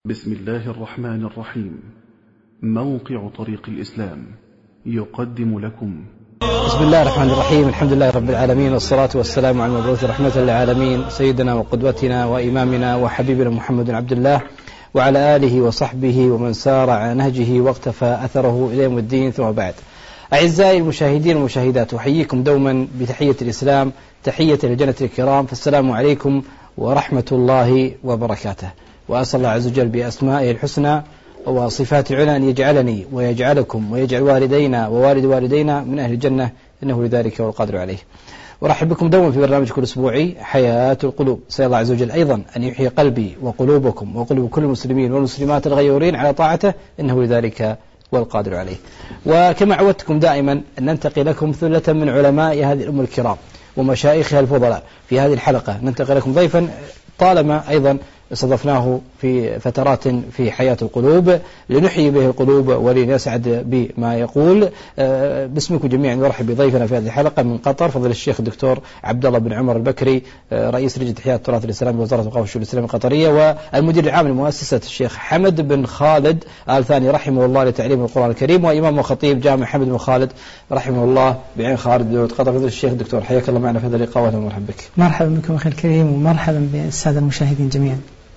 بسم الله الرحمن الرحيم. موقع طريق الإسلام يقدم لكم بسم الله الرحمن الرحيم. الحمد لله رب العالمين، والصلاة والسلام على المبعوث رحمة للعالمين سيدنا وقدوتنا وإمامنا وحبيبنا محمد بن عبد الله وعلى آله وصحبه ومن سار على نهجه واقتفى أثره إلى يوم الدين، ثم بعد. أعزائي المشاهدين والمشاهدات، أحييكم دوما بتحية الإسلام، تحية الجنة الكرام، فالسلام عليكم ورحمة الله وبركاته. وأسأل الله عز وجل بأسمائه الحسنى وصفات العلى أن يجعلني ويجعلكم ويجعل والدينا ووالد والدينا من أهل الجنة، إنه لذلك والقادر عليه. ورحب بكم دوما في برنامج كل أسبوعي حياة القلوب. سأل الله عز وجل أيضا أن يحيي قلبي وقلوبكم وقلوب كل المسلمين والمسلمات الغيورين على طاعته، إنه لذلك والقادر عليه. وكما عودتكم دائما أن ننتقي لكم ثلة من علماء هذه الأمة الكرام ومشايخها الفضلاء. في هذه الحلقة ننتقي لكم ضيفا طالما أيضا استضفناه في فترات في حياة القلوب لنحيي به القلوب ولنسعد بما يقول. باسمكم جميعا نرحب بضيفنا في هذه الحلقة من قطر، فضل الشيخ الدكتور عبد الله بن عمر البكري، رئيس لجنة إحياء التراث الإسلامي بوزارة الأوقاف والشؤون الإسلامية القطرية، والمدير العام لمؤسسة الشيخ حمد بن خالد آل ثاني رحمه الله لتعليم القرآن الكريم، وإمام وخطيب جامع حمد بن خالد رحمه الله بعين خالد دولة قطر. فضل الشيخ الدكتور، حياك الله معنا في هذا اللقاء وأهلا ومرحبا بك. مرحبا بكم أخي الكريم، ومرحبا بالسادة المشاهدين جميعا.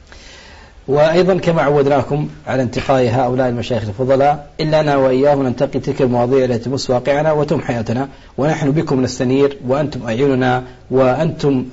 وأيضا كما عودناكم على انتقاء هؤلاء المشايخ الفضلاء، إلا أنا وإياهم ننتقي تلك المواضيع التي تمس واقعنا وتم حياتنا، ونحن بكم نستنير وأنتم أعيننا، وأنتم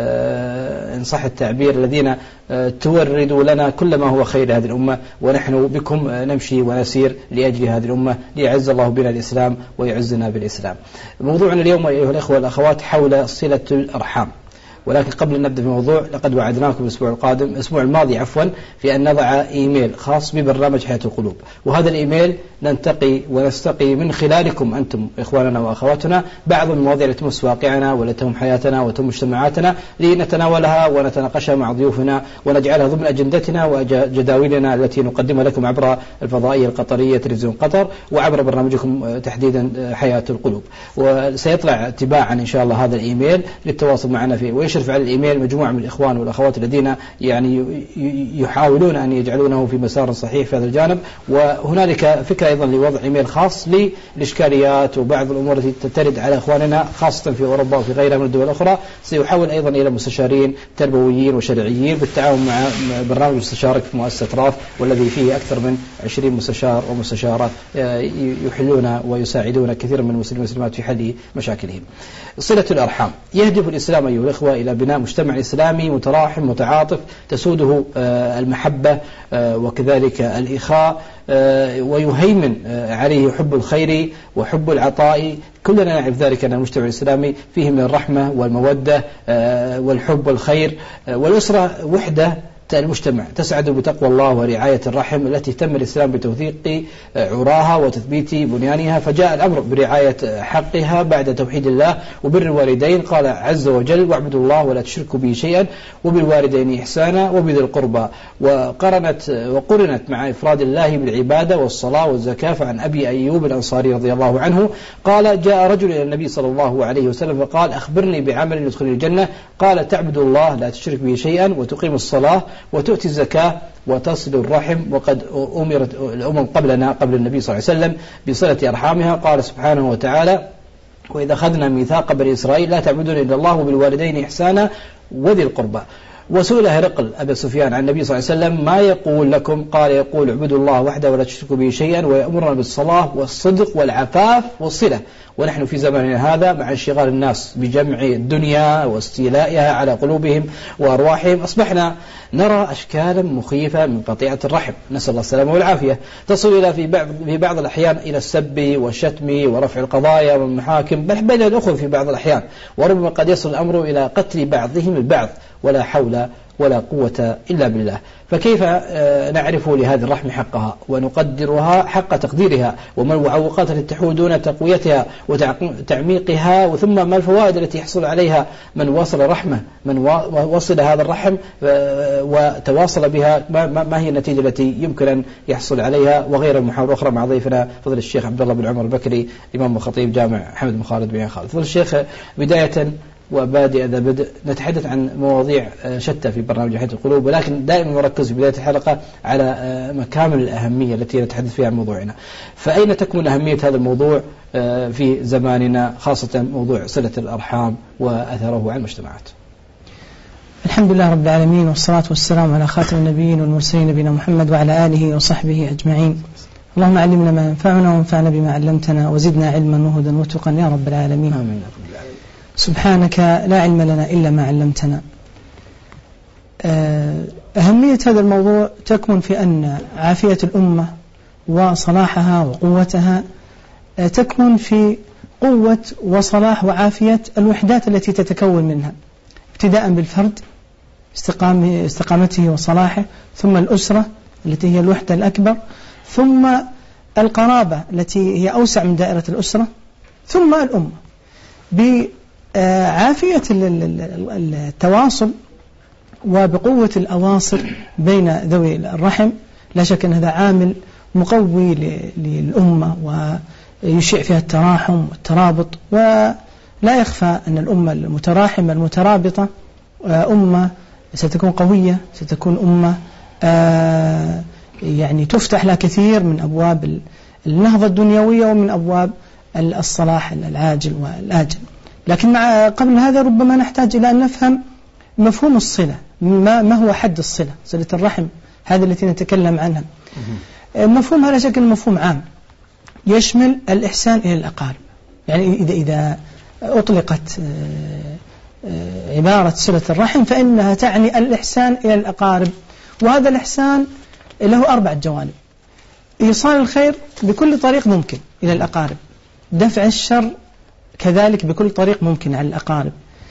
إن صح التعبير الذين توردوا لنا كل ما هو خير هذه الأمة، ونحن بكم نمشي ونسير لأجل هذه الأمة ليعز الله بنا الإسلام ويعزنا بالإسلام. موضوعنا اليوم أيها الأخوة والأخوات حول صلة الأرحام. ولكن قبل أن نبدأ في الموضوع، لقد وعدناكم الأسبوع الماضي في أن نضع إيميل خاص ببرنامج حياة القلوب، وهذا الإيميل ننتقي ونستقي من خلالكم أنتم إخواننا وأخواتنا بعض المواضيع التي تمس واقعنا والتي تهم حياتنا وتهم مجتمعاتنا لنتناولها ونتناقشها مع ضيوفنا ونجعلها ضمن أجندتنا وجداولنا التي نقدمها لكم عبر الفضائية القطرية تلفزيون قطر وعبر برنامجكم تحديدا حياة القلوب. وسيطلع تباعا إن شاء الله هذا الإيميل للتواصل معنا فيه، ويشرف على الإيميل مجموعة من الإخوان والأخوات الذين يعني يحاولون أن يجعلونه في مسار صحيح في هذا الجانب. وهنالك فكرة أيضا لوضع إيميل خاص للإشكاليات وبعض الأمور التي ترد على إخواننا خاصة في أوروبا وفي غيرها من الدول الأخرى. سيحول أيضا إلى مستشارين تربويين وشرعيين بالتعاون مع برنامج مستشارك في مؤسسة راف، والذي فيه أكثر من 20 مستشار ومستشارة يحلون ويساعدون كثيرا من المسلمين والمسلمات في حل مشاكلهم. صلة الأرحام. يهدف الإسلام أيها الأخوة إلى بناء مجتمع إسلامي متراحم متعاطف تسوده المحبة وكذلك الإخاء، ويهيمن عليه حب الخير وحب العطاء. كلنا نعرف ذلك أن المجتمع الإسلامي فيه من الرحمة والمودة والحب والخير، والأسرة وحدة المجتمع تسعد بتقوى الله ورعاية الرحم التي تم الإسلام بتوثيق عراها وتثبيت بنيانها، فجاء الأمر برعاية حقها بعد توحيد الله وبر الوالدين. قال عز وجل: واعبدوا الله ولا تشركوا به شيئا وبالوالدين إحسانا وبذي القربى، وقرنت مع إفراد الله بالعبادة والصلاة والزكاة. فعن أبي أيوب الأنصاري رضي الله عنه قال: جاء رجل إلى النبي صلى الله عليه وسلم فقال: أخبرني بعمل يدخل الجنة. قال: تعبد الله لا تشرك به شيئا وتقيم الصلاة وتؤتي الزكاة وتصل الرحم. وقد أمرت الأمم قبلنا قبل النبي صلى الله عليه وسلم بصلة أرحامها. قال سبحانه وتعالى: وإذا أخذنا ميثاق بني إسرائيل لا تعبدون إلا الله وبالوالدين إحسانا وذي القربى. وسئل هرقل أبي سفيان عن النبي صلى الله عليه وسلم: ما يقول لكم؟ قال: يقول: اعبدوا الله وحده ولا تشركوا به شيئا ويأمرنا بالصلاة والصدق والعفاف والصلة. ونحن في زماننا هذا مع انشغال الناس بجمع الدنيا واستيلائها على قلوبهم وأرواحهم أصبحنا نرى أشكالا مخيفة من قطيعة الرحم، نسأل الله السلامة والعافية، تصل إلى في بعض الأحيان إلى السب والشتم ورفع القضايا والمحاكم، بل بين الأخوة في بعض الأحيان، وربما قد يصل الأمر إلى قتل بعضهم البعض، ولا حول ولا قوة إلا بالله. فكيف نعرف لهذه الرحم حقها ونقدرها حق تقديرها، وما المعوقات التي تحول دون تقويتها وتعميقها، وثم ما الفوائد التي يحصل عليها من وصل رحمه، من وصل هذا الرحم وتواصل بها، ما هي النتيجة التي يمكن أن يحصل عليها، وغير المحاور أخرى مع ضيفنا فضل الشيخ عبد الله بن عمر البكري إمام وخطيب جامع حمد بن خالد بن خالد. فضل الشيخ، بداية وبادئ ذا بدء. نتحدث عن مواضيع شتى في برنامج حياة القلوب، ولكن دائما نركز في بداية الحلقة على مكامن الأهمية التي نتحدث فيها عن موضوعنا. فأين تكمن أهمية هذا الموضوع في زماننا، خاصة موضوع صلة الأرحام وأثره على المجتمعات؟ الحمد لله رب العالمين، والصلاة والسلام على خاتم النبيين والمرسلين نبينا محمد وعلى آله وصحبه أجمعين. اللهم علمنا ما ينفعنا وانفعنا بما علمتنا وزدنا علما وهدى وتقا يا رب العالمين. آمين. سبحانك لا علم لنا إلا ما علمتنا. أهمية هذا الموضوع تكمن في أن عافية الأمة وصلاحها وقوتها تكمن في قوة وصلاح وعافية الوحدات التي تتكون منها، ابتداء بالفرد استقامته وصلاحه، ثم الأسرة التي هي الوحدة الأكبر، ثم القرابة التي هي أوسع من دائرة الأسرة، ثم الأمة. بعافية التواصل وبقوة الأواصر بين ذوي الرحم، لا شك أن هذا عامل مقوي للأمة ويشيع فيها التراحم والترابط. ولا يخفى أن الأمة المتراحمة المترابطة أمة ستكون قوية، ستكون أمة يعني تفتح لها كثير من أبواب النهضة الدنيوية ومن أبواب الصلاح العاجل والآجل. لكن قبل هذا ربما نحتاج إلى أن نفهم مفهوم الصلة. ما هو حد الصلة؟ صلة الرحم هذا التي نتكلم عنها. مفهوم على شكل مفهوم عام يشمل الإحسان إلى الأقارب. يعني إذا أطلقت عبارة صلة الرحم فإنها تعني الإحسان إلى الأقارب، وهذا الإحسان له 4 جوانب: إيصال الخير بكل طريق ممكن إلى الأقارب، دفع الشر كذلك بكل طريق ممكن على الأقارب،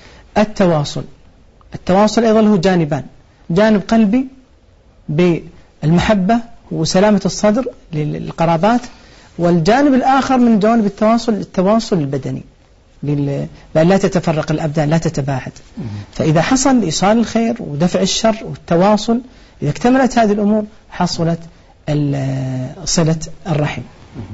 التواصل أيضا له جانبان: جانب قلبي بالمحبة وسلامة الصدر للقرابات، والجانب الآخر من جوانب التواصل البدني، بأن لا تتفرق الأبدان، لا تتباعد. فإذا حصل إيصال الخير ودفع الشر والتواصل، إذا اكتملت هذه الأمور حصلت صلة الرحم.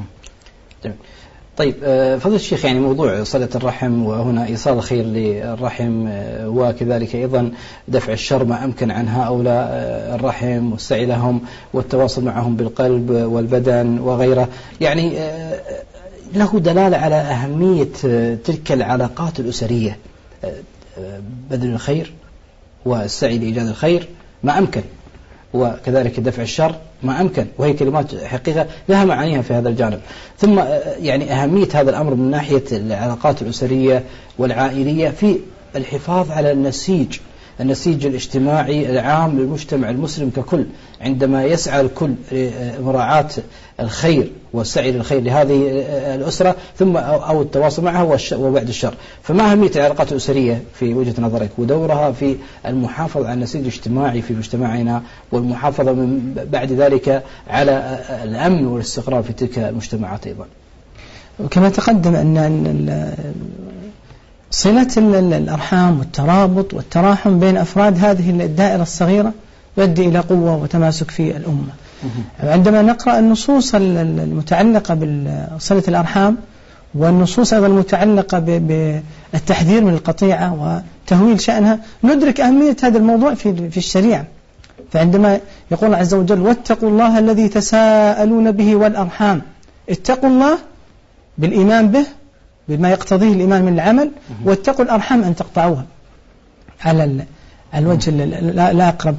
طيب فضل الشيخ، يعني موضوع صلة الرحم وهنا إيصال الخير للرحم وكذلك أيضا دفع الشر ما أمكن عن هؤلاء الرحم والسعي لهم والتواصل معهم بالقلب والبدن وغيره، يعني له دلالة على أهمية تلك العلاقات الأسرية، بذل الخير والسعي لإيجاد الخير ما أمكن، وكذلك دفع الشر ما أمكن، وهي كلمات حقيقة لها معانيها في هذا الجانب. ثم يعني أهمية هذا الأمر من ناحية العلاقات الأسرية والعائلية في الحفاظ على النسيج الاجتماعي العام للمجتمع المسلم ككل، عندما يسعى الكل لمراعاة الخير والسعي للخير لهذه الأسرة ثم أو التواصل معها وبعد الشر. فما أهمية العلاقات الأسرية في وجهة نظرك ودورها في المحافظة على النسيج الاجتماعي في مجتمعنا والمحافظة من بعد ذلك على الأمن والاستقرار في تلك المجتمعات أيضا؟ وكما تقدم أن صلة الأرحام والترابط والتراحم بين أفراد هذه الدائرة الصغيرة يؤدي إلى قوة وتماسك في الأمة. عندما نقرأ النصوص المتعلقة بصلة الأرحام والنصوص أيضا المتعلقة بالتحذير من القطيعة وتهويل شأنها، ندرك أهمية هذا الموضوع في الشريعة. فعندما يقول الله عز وجل: واتقوا الله الذي تساءلون به والأرحام، اتقوا الله بالإيمان به بما يقتضيه الإيمان من العمل، واتقوا الأرحام أن تقطعوها، على الوجه لا أقرب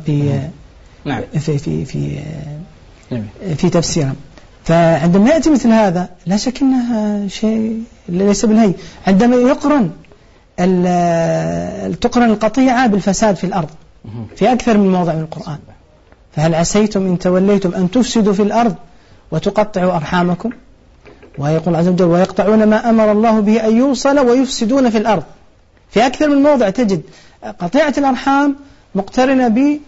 في تفسيرها. فعندما يأتي مثل هذا لا شك أنها شيء ليس بالهي. عندما تقرن القطيعة بالفساد في الأرض في أكثر من موضع من القرآن: فهل عسيتم إن توليتم أن تفسدوا في الأرض وتقطعوا أرحامكم. ويقول عز وجل: ويقطعون ما أمر الله به أن يوصل ويفسدون في الأرض. في أكثر من موضع تجد قطيعة الأرحام مقترنة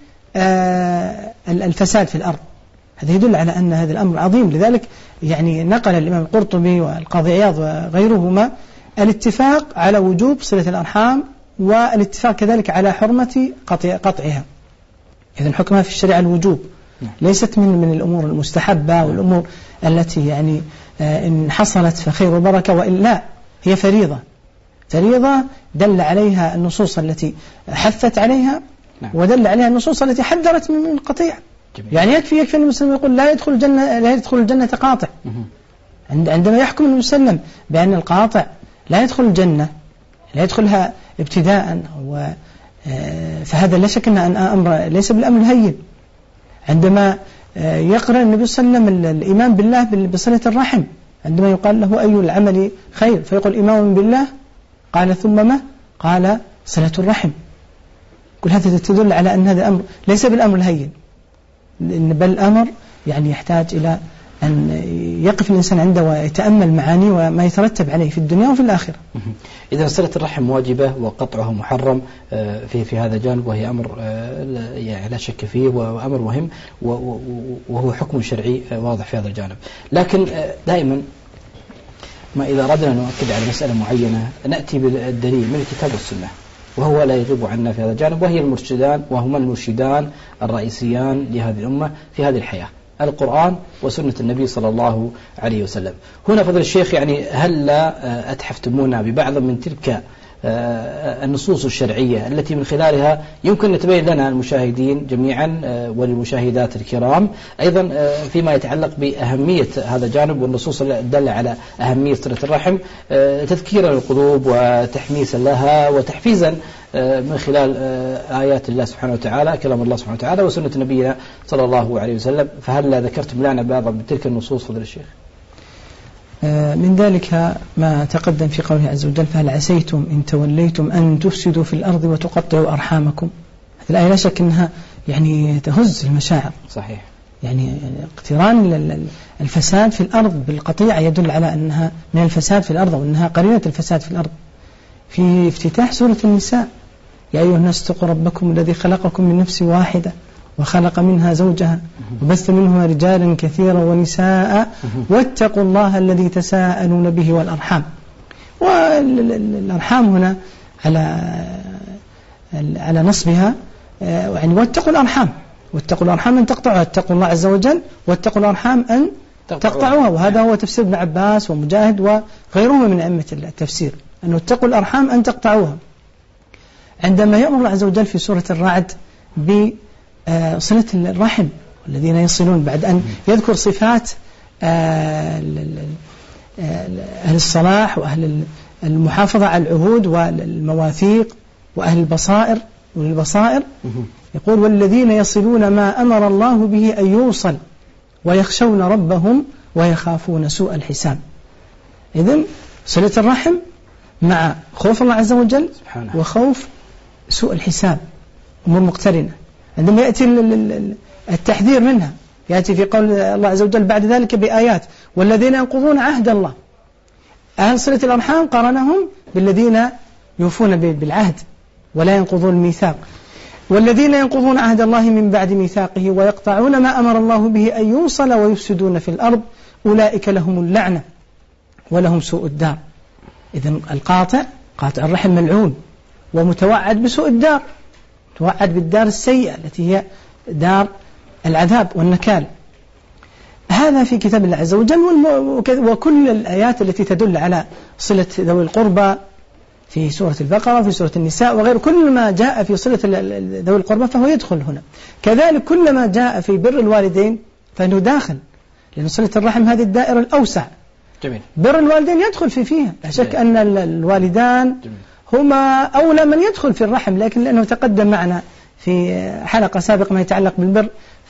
بالفساد في الأرض. هذا يدل على أن هذا الأمر عظيم. لذلك يعني نقل الإمام القرطبي والقاضي عياض وغيرهما الاتفاق على وجوب صلة الأرحام، والاتفاق كذلك على حرمة قطعها. إذن حكمها في الشريعة الوجوب، ليست من الأمور المستحبة والأمور التي يعني إن حصلت فخير وبركة، وإلا هي فريضة. فريضة دل عليها النصوص التي حثت عليها ودل عليها النصوص التي حذرت من القطيع. يعني يكفي أن المسلم يقول لا يدخل الجنة قاطع. عندما يحكم المسلم بأن القاطع لا يدخل الجنة، لا يدخلها ابتداء، فهذا لا شك أن أمر ليس بالأمر الهين. عندما يقرأ النبي صلى الله عليه وسلم الإيمان بالله بصلة الرحم، عندما يقال له أي العمل خير فيقول إيمان بالله، قال ثم ما؟ قال صلة الرحم. كل هذا تدل على أن هذا أمر ليس بالأمر الهين، بل أمر يعني يحتاج إلى أن يقف الإنسان عنده ويتأمل معاني وما يترتب عليه في الدنيا وفي الآخرة. إذا صلة الرحم واجبة وقطعها محرم في هذا الجانب، وهي أمر يعني لا شك فيه وأمر مهم، وهو حكم شرعي واضح في هذا الجانب. لكن دائما ما إذا أردنا أن نؤكد على مسألة معينة نأتي بالدليل من الكتاب والسنة، وهو لا يغيب عنا في هذا الجانب، وهي المرشدان وهما المرشدان الرئيسيان لهذه الأمة في هذه الحياة، القرآن وسنة النبي صلى الله عليه وسلم. هنا فضل الشيخ يعني هل لا أتحفتمونا ببعض من تلك النصوص الشرعية التي من خلالها يمكن نتبين لنا المشاهدين جميعا وللمشاهدات الكرام أيضا فيما يتعلق بأهمية هذا الجانب، والنصوص الدالة على أهمية صلة الرحم تذكيرا للقلوب وتحميسا لها وتحفيزا من خلال آيات الله سبحانه وتعالى، كلام الله سبحانه وتعالى وسنة نبينا صلى الله عليه وسلم. فهل لا ذكرتم لنا بعض من تلك النصوص فضل الشيخ؟ من ذلك ما تقدم في قوله عز وجل فهل عسيتم إن توليتم أن تفسدوا في الأرض وتقطعوا أرحامكم. هذه الآية لا شك أنها يعني تهز المشاعر. صحيح. يعني اقتران الفساد في الأرض بالقطيعة يدل على أنها من الفساد في الأرض وأنها قرينة الفساد في الأرض. في افتتاح سورة النساء يا أيها الناس اتقوا ربكم الذي خلقكم من نفس واحدة وخلق منها زوجها وبث منهما رجالا كثيرا ونساء واتقوا الله الذي تساءلون به والأرحام. والأرحام هنا على نصبها يعني واتقوا الأرحام أن تقطعوها، اتقوا الله عز وجل واتقوا الأرحام أن تقطعوها. وهذا هو تفسير ابن عباس ومجاهد وغيرهم من أئمة التفسير، أنه اتقوا الأرحام أن تقطعوها. عندما يأمر الله عز وجل في سورة الرعد بصلة الرحم والذين يصلون، بعد أن يذكر صفات أهل الصلاح وأهل المحافظة على العهود والمواثيق وأهل البصائر يقول والذين يصلون ما أمر الله به أن يوصل ويخشون ربهم ويخافون سوء الحساب. إذن صلة الرحم مع خوف الله عز وجل وخوف سوء الحساب أمور مقترنة. عندما يأتي التحذير منها يأتي في قول الله عز وجل بعد ذلك بآيات والذين ينقضون عهد الله. أهل صلة الأرحام قارنهم بالذين يوفون بالعهد ولا ينقضون الميثاق. والذين ينقضون عهد الله من بعد ميثاقه ويقطعون ما أمر الله به أن يوصل ويفسدون في الأرض أولئك لهم اللعنة ولهم سوء الدار. إذن قاطع الرحم ملعون ومتوعد بسوء الدار، متوعد بالدار السيئة التي هي دار العذاب والنكال. هذا في كتاب الله عز وجل. وكل الآيات التي تدل على صلة ذوي القربى في سورة البقرة في سورة النساء وغير، كل ما جاء في صلة ذوي القربى فهو يدخل هنا. كذلك كل ما جاء في بر الوالدين فإنه داخل، لأن صلة الرحم هذه الدائرة الأوسع. جميل. بر الوالدين يدخل فيها، لا شك أن الوالدان هما أولى من يدخل في الرحم، لكن لأنه تقدم معنا في حلقة سابقة ما يتعلق بالبر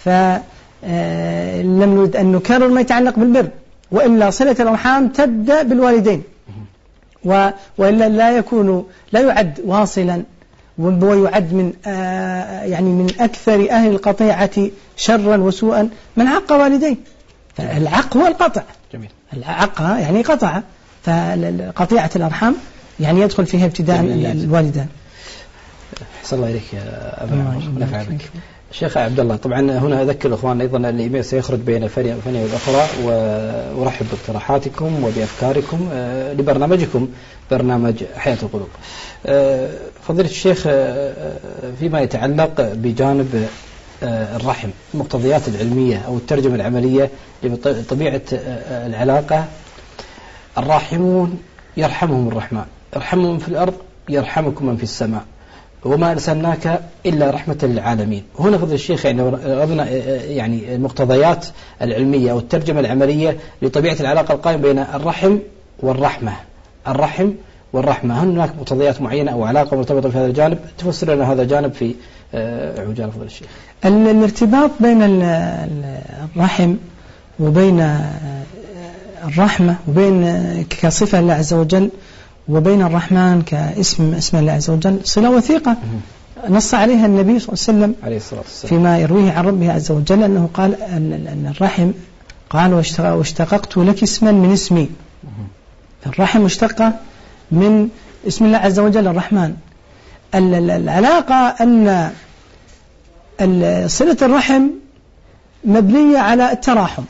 فلم نريد أن نكرر ما يتعلق بالبر، وإلا صلة الأرحام تبدأ بالوالدين، وإلا لا يعد واصلا ويعد من يعني من أكثر أهل القطيعة شرا وسوءا من عق والديه. فالعق هو القطع. جميل. العق يعني قطع، فقطيعة الأرحام يعني يدخل فيها ابتداء الوالدان. أحسن الله إليك يا أبا عمر، نفع بك. الشيخ عبد الله، طبعا هنا أذكر الأخوان أيضا الإيميل سيخرج بين الفنية والأخرى، وأرحب باقتراحاتكم وبأفكاركم لبرنامجكم برنامج حياة القلوب. فضيلة الشيخ، فيما يتعلق بجانب الرحم، المقتضيات العلمية أو الترجمة العملية لطبيعة العلاقة، الراحمون يرحمهم الرحمن ارحموا من في الأرض يرحمكم من في السماء وما أرسلناك إلا رحمة للعالمين. هنا فضل الشيخ يعني أردنا يعني المقتضيات العلمية والترجمة العملية لطبيعة العلاقة القائمة بين الرحم والرحمة. الرحم والرحمة، هل هناك مقتضيات معينة أو علاقة مرتبطة في هذا الجانب؟ تفسر لنا هذا الجانب في عجالة فضل الشيخ. الارتباط بين الرحم وبين الرحمة وبين كصفة الله عز وجل وبين الرحمن كاسم الله عز وجل صلة وثيقة نص عليها النبي صلى الله عليه وسلم عليه الصلاة والسلام فيما يرويه عن ربه عز وجل أنه قال أن الرحم قال واشتققت لك اسما من اسمي. الرحم مشتقة من اسم الله عز وجل الرحمن. العلاقة أن صلة الرحم مبنية على التراحم،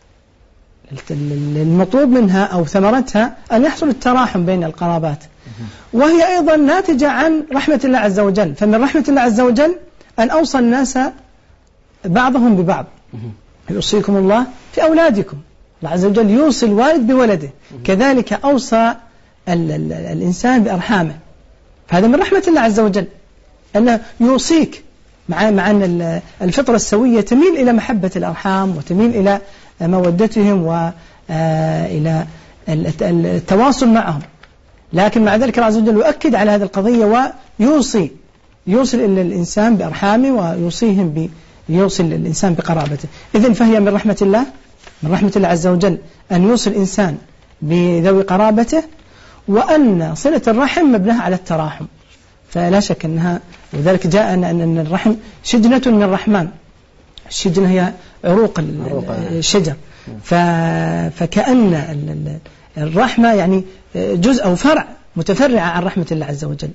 المطلوب منها أو ثمرتها أن يحصل التراحم بين القرابات، وهي أيضا ناتجة عن رحمة الله عز وجل. فمن رحمة الله عز وجل أن أوصى الناس بعضهم ببعض. يوصيكم الله في أولادكم، الله عز وجل يوصي الوالد بولده، كذلك أوصى الإنسان بأرحامه. فهذا من رحمة الله عز وجل أنه يوصيك، مع أن الفطرة السوية تميل إلى محبة الأرحام وتميل إلى مودتهم وإلى التواصل معهم، لكن مع ذلك الله عز وجل يؤكد على هذه القضية ويوصي الإنسان بأرحامه ويوصي الإنسان بقرابته. إذن فهي من رحمة الله عز وجل أن يوصي الإنسان بذوي قرابته، وأن صلة الرحم مبناها على التراحم. فلا شك أنها، وذلك جاء أن الرحم شجنة من الرحمن. الشجنة هي عروق الشجر، فكأن الرحمة يعني جزء أو فرع متفرع عن رحمة الله عز وجل.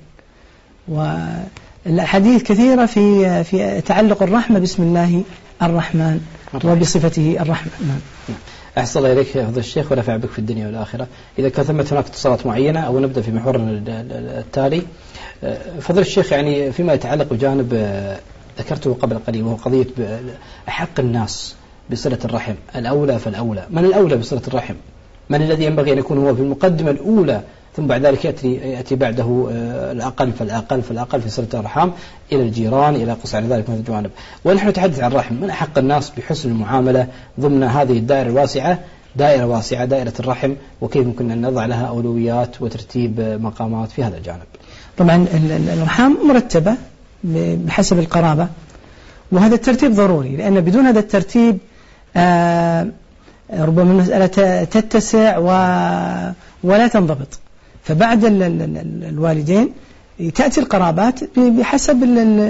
والحديث كثيرة في تعلق الرحمة باسم الله الرحمن وبصفته الرحمن. أحسن الله إليك يا فضل الشيخ ونفع بك في الدنيا والآخرة. إذا كانت هناك اتصالات معينة أو نبدأ في محورنا التالي. فضل الشيخ يعني فيما يتعلق بجانب ذكرته قبل قليل وهو قضية أحق الناس بصلة الرحم، الأولى فالأولى. من الأولى بصلة الرحم؟ من الذي ينبغي أن يكون هو في المقدمة الأولى، ثم بعد ذلك يأتي بعده الأقل فالأقل في صلة الأرحام إلى الجيران إلى قصة على ذلك من الجوانب. ونحن نتحدث عن الرحم، من أحق الناس بحسن المعاملة ضمن هذه الدائرة الواسعة، دائرة الرحم، وكيف يمكن أن نضع لها أولويات وترتيب مقامات في هذا الجانب؟ طبعا الأرحام مرتبة بحسب القرابة، وهذا الترتيب ضروري، لأن بدون هذا الترتيب ربما المسألة تتسع ولا تنضبط. فبعد الوالدين تأتي القرابات بحسب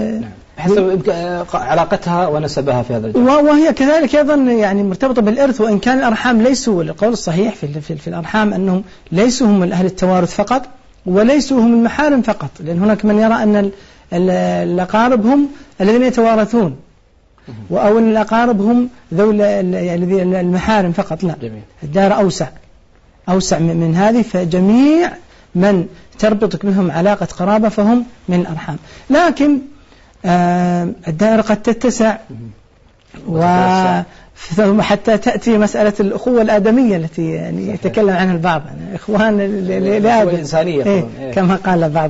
علاقتها ونسبها في هذا الجانب، وهي كذلك أيضا يعني مرتبطة بالإرث. وإن كان الأرحام ليسوا، القول الصحيح في الأرحام أنهم ليسوا هم الأهل التوارث فقط، وليسوا هم المحارم فقط، لأن هناك من يرى أن الأقارب هم الذين يتوارثون، أو الأقارب هم ذوي المحارم فقط. لا، الدائرة أوسع من هذه، فجميع من تربطك بهم علاقة قرابة فهم من الأرحام. لكن الدائرة قد تتسع حتى تأتي مسألة الأخوة الآدمية التي يعني يتكلم عنها البعض، يعني إخوان الإنسانية كما قال بعض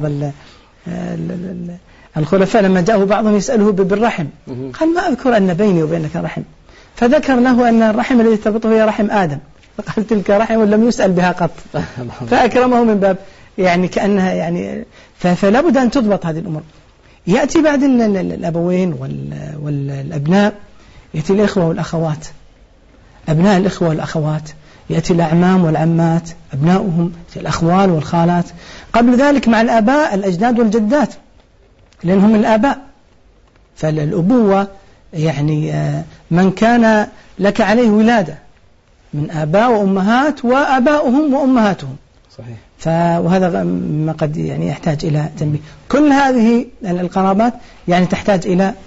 الخلفاء لما جاءه بعضهم يسأله بالرحم، قال ما أذكر أن بيني وبينك رحم، فذكر له أن الرحم الذي تربطه هي رحم آدم، فقال تلك رحم لم يسأل بها قط، فأكرمه من باب يعني كأنها يعني فلا بد أن تضبط هذه الأمور. يأتي بعد الأبوين والأبناء يأتي الإخوة والأخوات، أبناء الإخوة والأخوات، يأتي الأعمام والعمات أبناؤهم، الأخوال والخالات. قبل ذلك مع الآباء الأجداد والجدات، لأنهم الآباء. فالأبوة يعني من كان لك عليه ولادة من آباء وأمهات وآباؤهم وأمهاتهم، صحيح. وهذا ما قد يعني يحتاج إلى تنبيه. كل هذه القرابات يعني تحتاج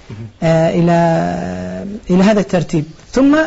إلى هذا الترتيب، ثم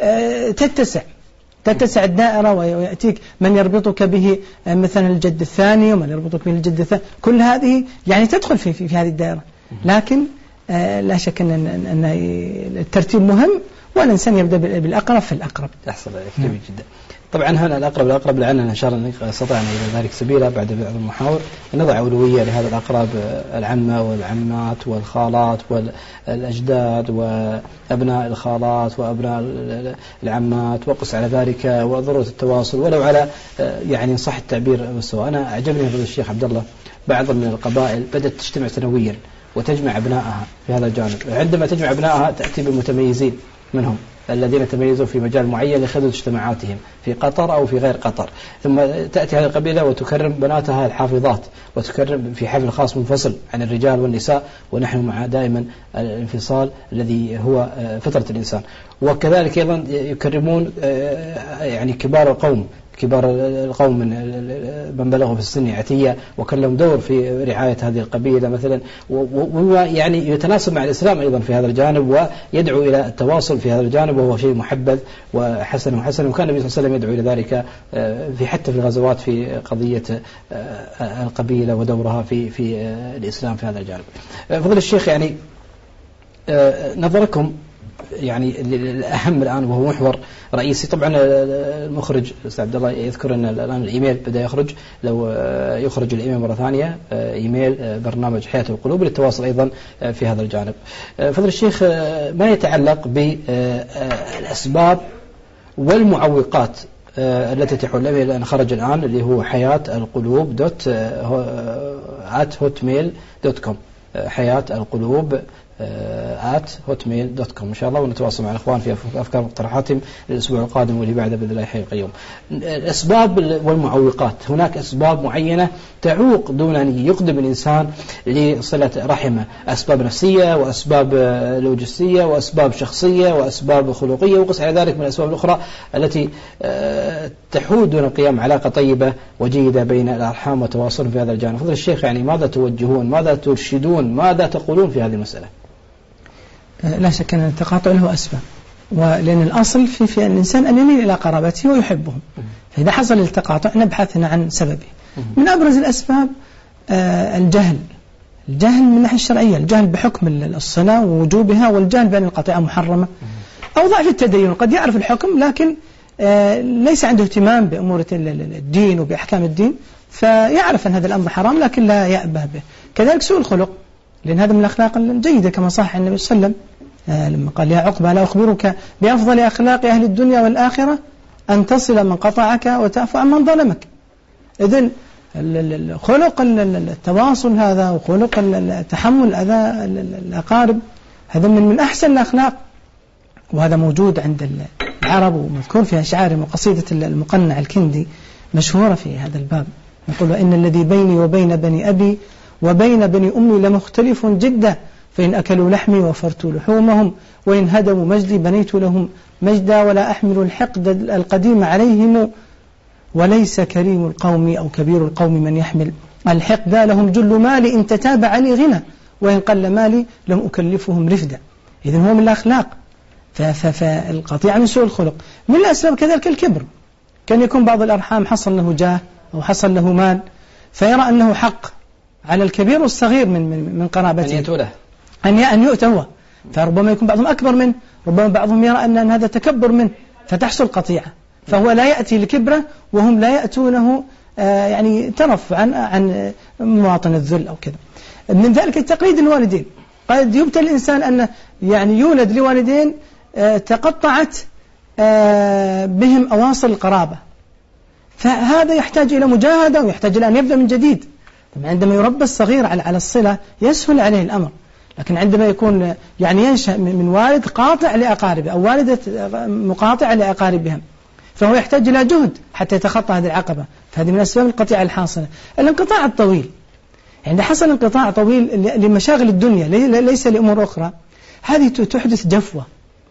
تتسع الدائرة، ويأتيك من يربطك به مثلا الجد الثاني، ومن يربطك به الجد الثاني. كل هذه يعني تدخل في هذه الدائرة، لكن لا شك أن الترتيب مهم، والإنسان يبدأ بالأقرب فالأقرب. أحسن عليك، جميل جدا. طبعا هنا الأقرب لعلنا إن شاء الله استطعنا إلى ذلك سبيلا بعد بعض المحاور نضع أولوية لهذا الأقرب، العمة والعمات والخالات والأجداد وأبناء الخالات وأبناء العمات، وقس على ذلك وضرورة التواصل ولو على يعني صح التعبير مستوى. أنا أعجبني هذا الشيخ عبد الله، بعض من القبائل بدأت تجتمع سنويا وتجمع أبنائها في هذا الجانب، عندما تجمع أبنائها تأتي بالمتميزين منهم الذين تميزوا في مجال معين لخدمة اجتماعاتهم في قطر أو في غير قطر، ثم تأتي هذه القبيلة وتكرم بناتها الحافظات وتكرم في حفل خاص منفصل عن الرجال والنساء، ونحن مع دائما الانفصال الذي هو فطرة الإنسان. وكذلك أيضا يكرمون يعني كبار القوم من بلغوا في السن عتية وكان لهم دور في رعاية هذه القبيلة مثلا، ويعني يتناسب مع الإسلام أيضا في هذا الجانب ويدعو إلى التواصل في هذا الجانب، وهو شيء محبذ وحسن، وكان النبي صلى الله عليه وسلم يدعو إلى ذلك حتى في الغزوات في قضية القبيلة ودورها في الإسلام في هذا الجانب. فضل الشيخ، يعني نظركم يعني الأهم الآن وهو محور رئيسي. طبعا المخرج أستاذ عبد الله يذكر أن الآن الإيميل بدأ يخرج، لو يخرج الإيميل مرة ثانية، إيميل برنامج حياة القلوب للتواصل أيضا في هذا الجانب. فضل الشيخ، ما يتعلق بالأسباب والمعوقات التي تحول الآن خرج الآن اللي هو حياة القلوب @hotmail.com، حياة القلوب @hotmail.com إن شاء الله، ونتواصل مع الأخوان في أفكار واقتراحاتهم للأسبوع القادم واللي بعده بإذن الله حي القيوم. الأسباب والمعوقات، هناك أسباب معينة تعوق دون أن يقدم الإنسان لصلة رحمه، أسباب نفسية وأسباب لوجستية وأسباب شخصية وأسباب خلقية، وقس على ذلك من الأسباب الأخرى التي تحود دون القيام علاقة طيبة وجيدة بين الأرحام وتواصل في هذا الجانب. فضل الشيخ، يعني ماذا توجهون، ماذا ترشدون، ماذا تقولون في هذه المسألة؟ لا شك أن التقاطع له أسباب، ولأن الأصل في الإنسان أن يميل إلى قرابته ويحبهم، فإذا حصل التقاطع نبحث عن سببه. من أبرز الأسباب الجهل من الناحية الشرعية، الجهل بحكم الصلاة ووجوبها، والجهل بأن القطيعة محرمة، أو ضعف التدين، قد يعرف الحكم لكن ليس عنده اهتمام بأمور الدين وبأحكام الدين، فيعرف أن هذا الأمر حرام لكن لا يأبه به. كذلك سوء الخلق، لأن هذا من الأخلاق الجيدة كما صح النبي صلى الله عليه وسلم لما قال يا عقبة لا أخبرك بأفضل أخلاق أهل الدنيا والآخرة أن تصل من قطعك وتعفو عن من ظلمك. إذن خلق التواصل هذا وخلق تحمل أذى الأقارب هذا من أحسن الأخلاق، وهذا موجود عند العرب ومذكور في أشعارهم، وقصيدة المقنع الكندي مشهورة في هذا الباب، يقول إن الذي بيني وبين بني أبي وبين بني أمي لمختلف جدا، فإن أكلوا لحمي وفرت لحومهم، وإن هدموا مجدي بنيت لهم مجدا، ولا أحمل الحقد القديم عليهم، وليس كريم القوم أو كبير القوم من يحمل الحقد، لهم جل مالي إن تتابع لي غنى، وإن قل مالي لم أكلفهم رفدا. إذن هو من الأخلاق، فالقطيعة من سوء الخلق. من الأسباب كذلك الكبر، كان يكون بعض الأرحام حصل له جاه أو حصل له مال، فيرى أنه حق على الكبير والصغير من قرابته أن يؤتى هو، فربما يكون بعضهم أكبر منه، ربما بعضهم يرى أن هذا تكبر منه فتحصل قطيعة، فهو لا يأتي لكبره وهم لا يأتونه يعني ترفعا عن مواطن الذل أو كذا. من ذلك تقليد الوالدين، قد يبتلى الإنسان أن يعني يولد لوالدين تقطعت بهم أواصر القرابة، فهذا يحتاج إلى مجاهدة ويحتاج إلى أن يبدأ من جديد. عندما يربى الصغير على الصلة يسهل عليه الأمر، لكن عندما يكون يعني ينشأ من والد قاطع لأقاربه أو والدة مقاطعة لأقاربهم، فهو يحتاج إلى جهد حتى يتخطى هذه العقبة. فهذه من أسباب القطيعة الحاصلة. الانقطاع الطويل، يعني حصل انقطاع طويل لمشاغل الدنيا ليس لأمور أخرى، هذه تحدث جفوة،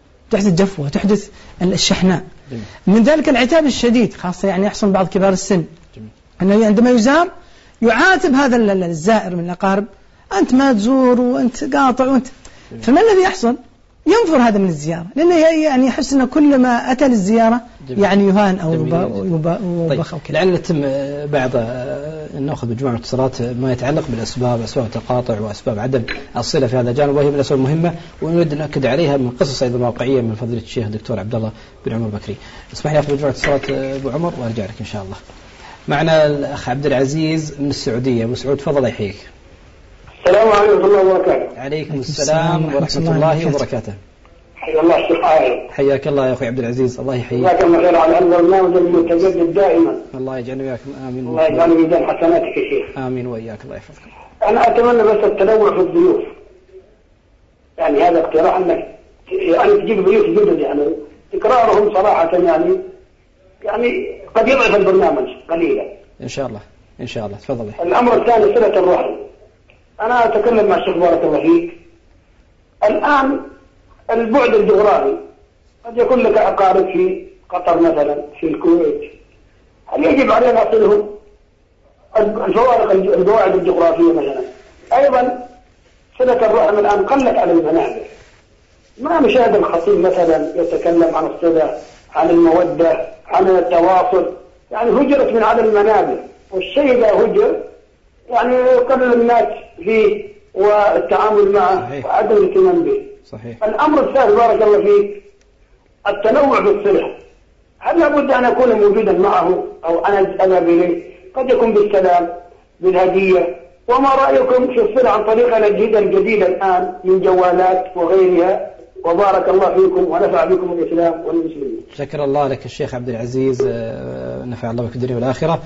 تحدث الشحناء. من ذلك العتاب الشديد، خاصة يعني يحصل بعض كبار السن أنه عندما يزار يعاتب هذا الزائر من الأقارب، أنت ما تزور وأنت قاطع وأنت، فما الذي يحصل؟ ينفر هذا من الزيارة، لأنه يعني يحس أنه كل ما أتى للزيارة يعني يهان أو يوبخ أو كذا. لعل يتم بعض نأخذ مجموعة من الاتصالات ما يتعلق بالأسباب، أسباب التقاطع وأسباب عدم الصلة في هذا الجانب، وهي من الأسباب المهمة ونريد أن نأكد عليها من قصص أيضا واقعية من فضيلة الشيخ الدكتور عبد الله بن عمر بكري. اسمح لي أخذ مجموعة اتصالات أبو عمر وأرجع لك إن شاء الله. معنا الأخ عبد العزيز من السعودية. أبو سعود تفضل يحييك. السلام عليكم ورحمة الله وبركاته. عليكم السلام ورحمة الله وبركاته. حيا الله الشيخ عايل. حياك الله يا أخوي عبد العزيز، الله يحييك. جزاك الله خير على هذا البرنامج المتجدد دائما. الله يجعلنا وياك. آمين. الله يجعل ميزان حسناتك يا شيخ. آمين وإياك، الله يحفظك. أنا أتمنى بس التنوع في الضيوف، يعني هذا اقتراح أنك يعني تجيب ضيوف جدد، يعني تكرارهم صراحة يعني قد يضعف البرنامج قليلا. إن شاء الله إن شاء الله. تفضل. الأمر الثاني صلة الرحم. أنا أتكلم مع الشيخ بارك الله فيك. الآن البعد الجغرافي، قد يكون لك أقارب في قطر مثلا، في الكويت، هل يجب علينا نصلهم البواعد الجغرافية مثلا؟ أيضا صلة الرحم الآن قلت على المنابر، ما نشاهد الخطيب مثلا يتكلم عن الصلة، عن المودة، عن التواصل، يعني هجرت من على المنابر، والشيء إذا هجر يعني يقلل الناس فيه والتعامل معه وعدم الاهتمام به. صحيح. الأمر الثالث بارك الله فيك التنوع بالصلة، هل لابد أن أكون موجودا معه أو أنا أذهب إليه؟ قد يكون بالسلام، بالهدية. وما رأيكم في الصلة عن طريق الأجهزة الجديدة الآن من جوالات وغيرها؟ وبارك الله فيكم ونفع بكم الإسلام والمسلمين. شكر الله لك الشيخ عبد العزيز، نفع الله بك الدنيا والآخرة،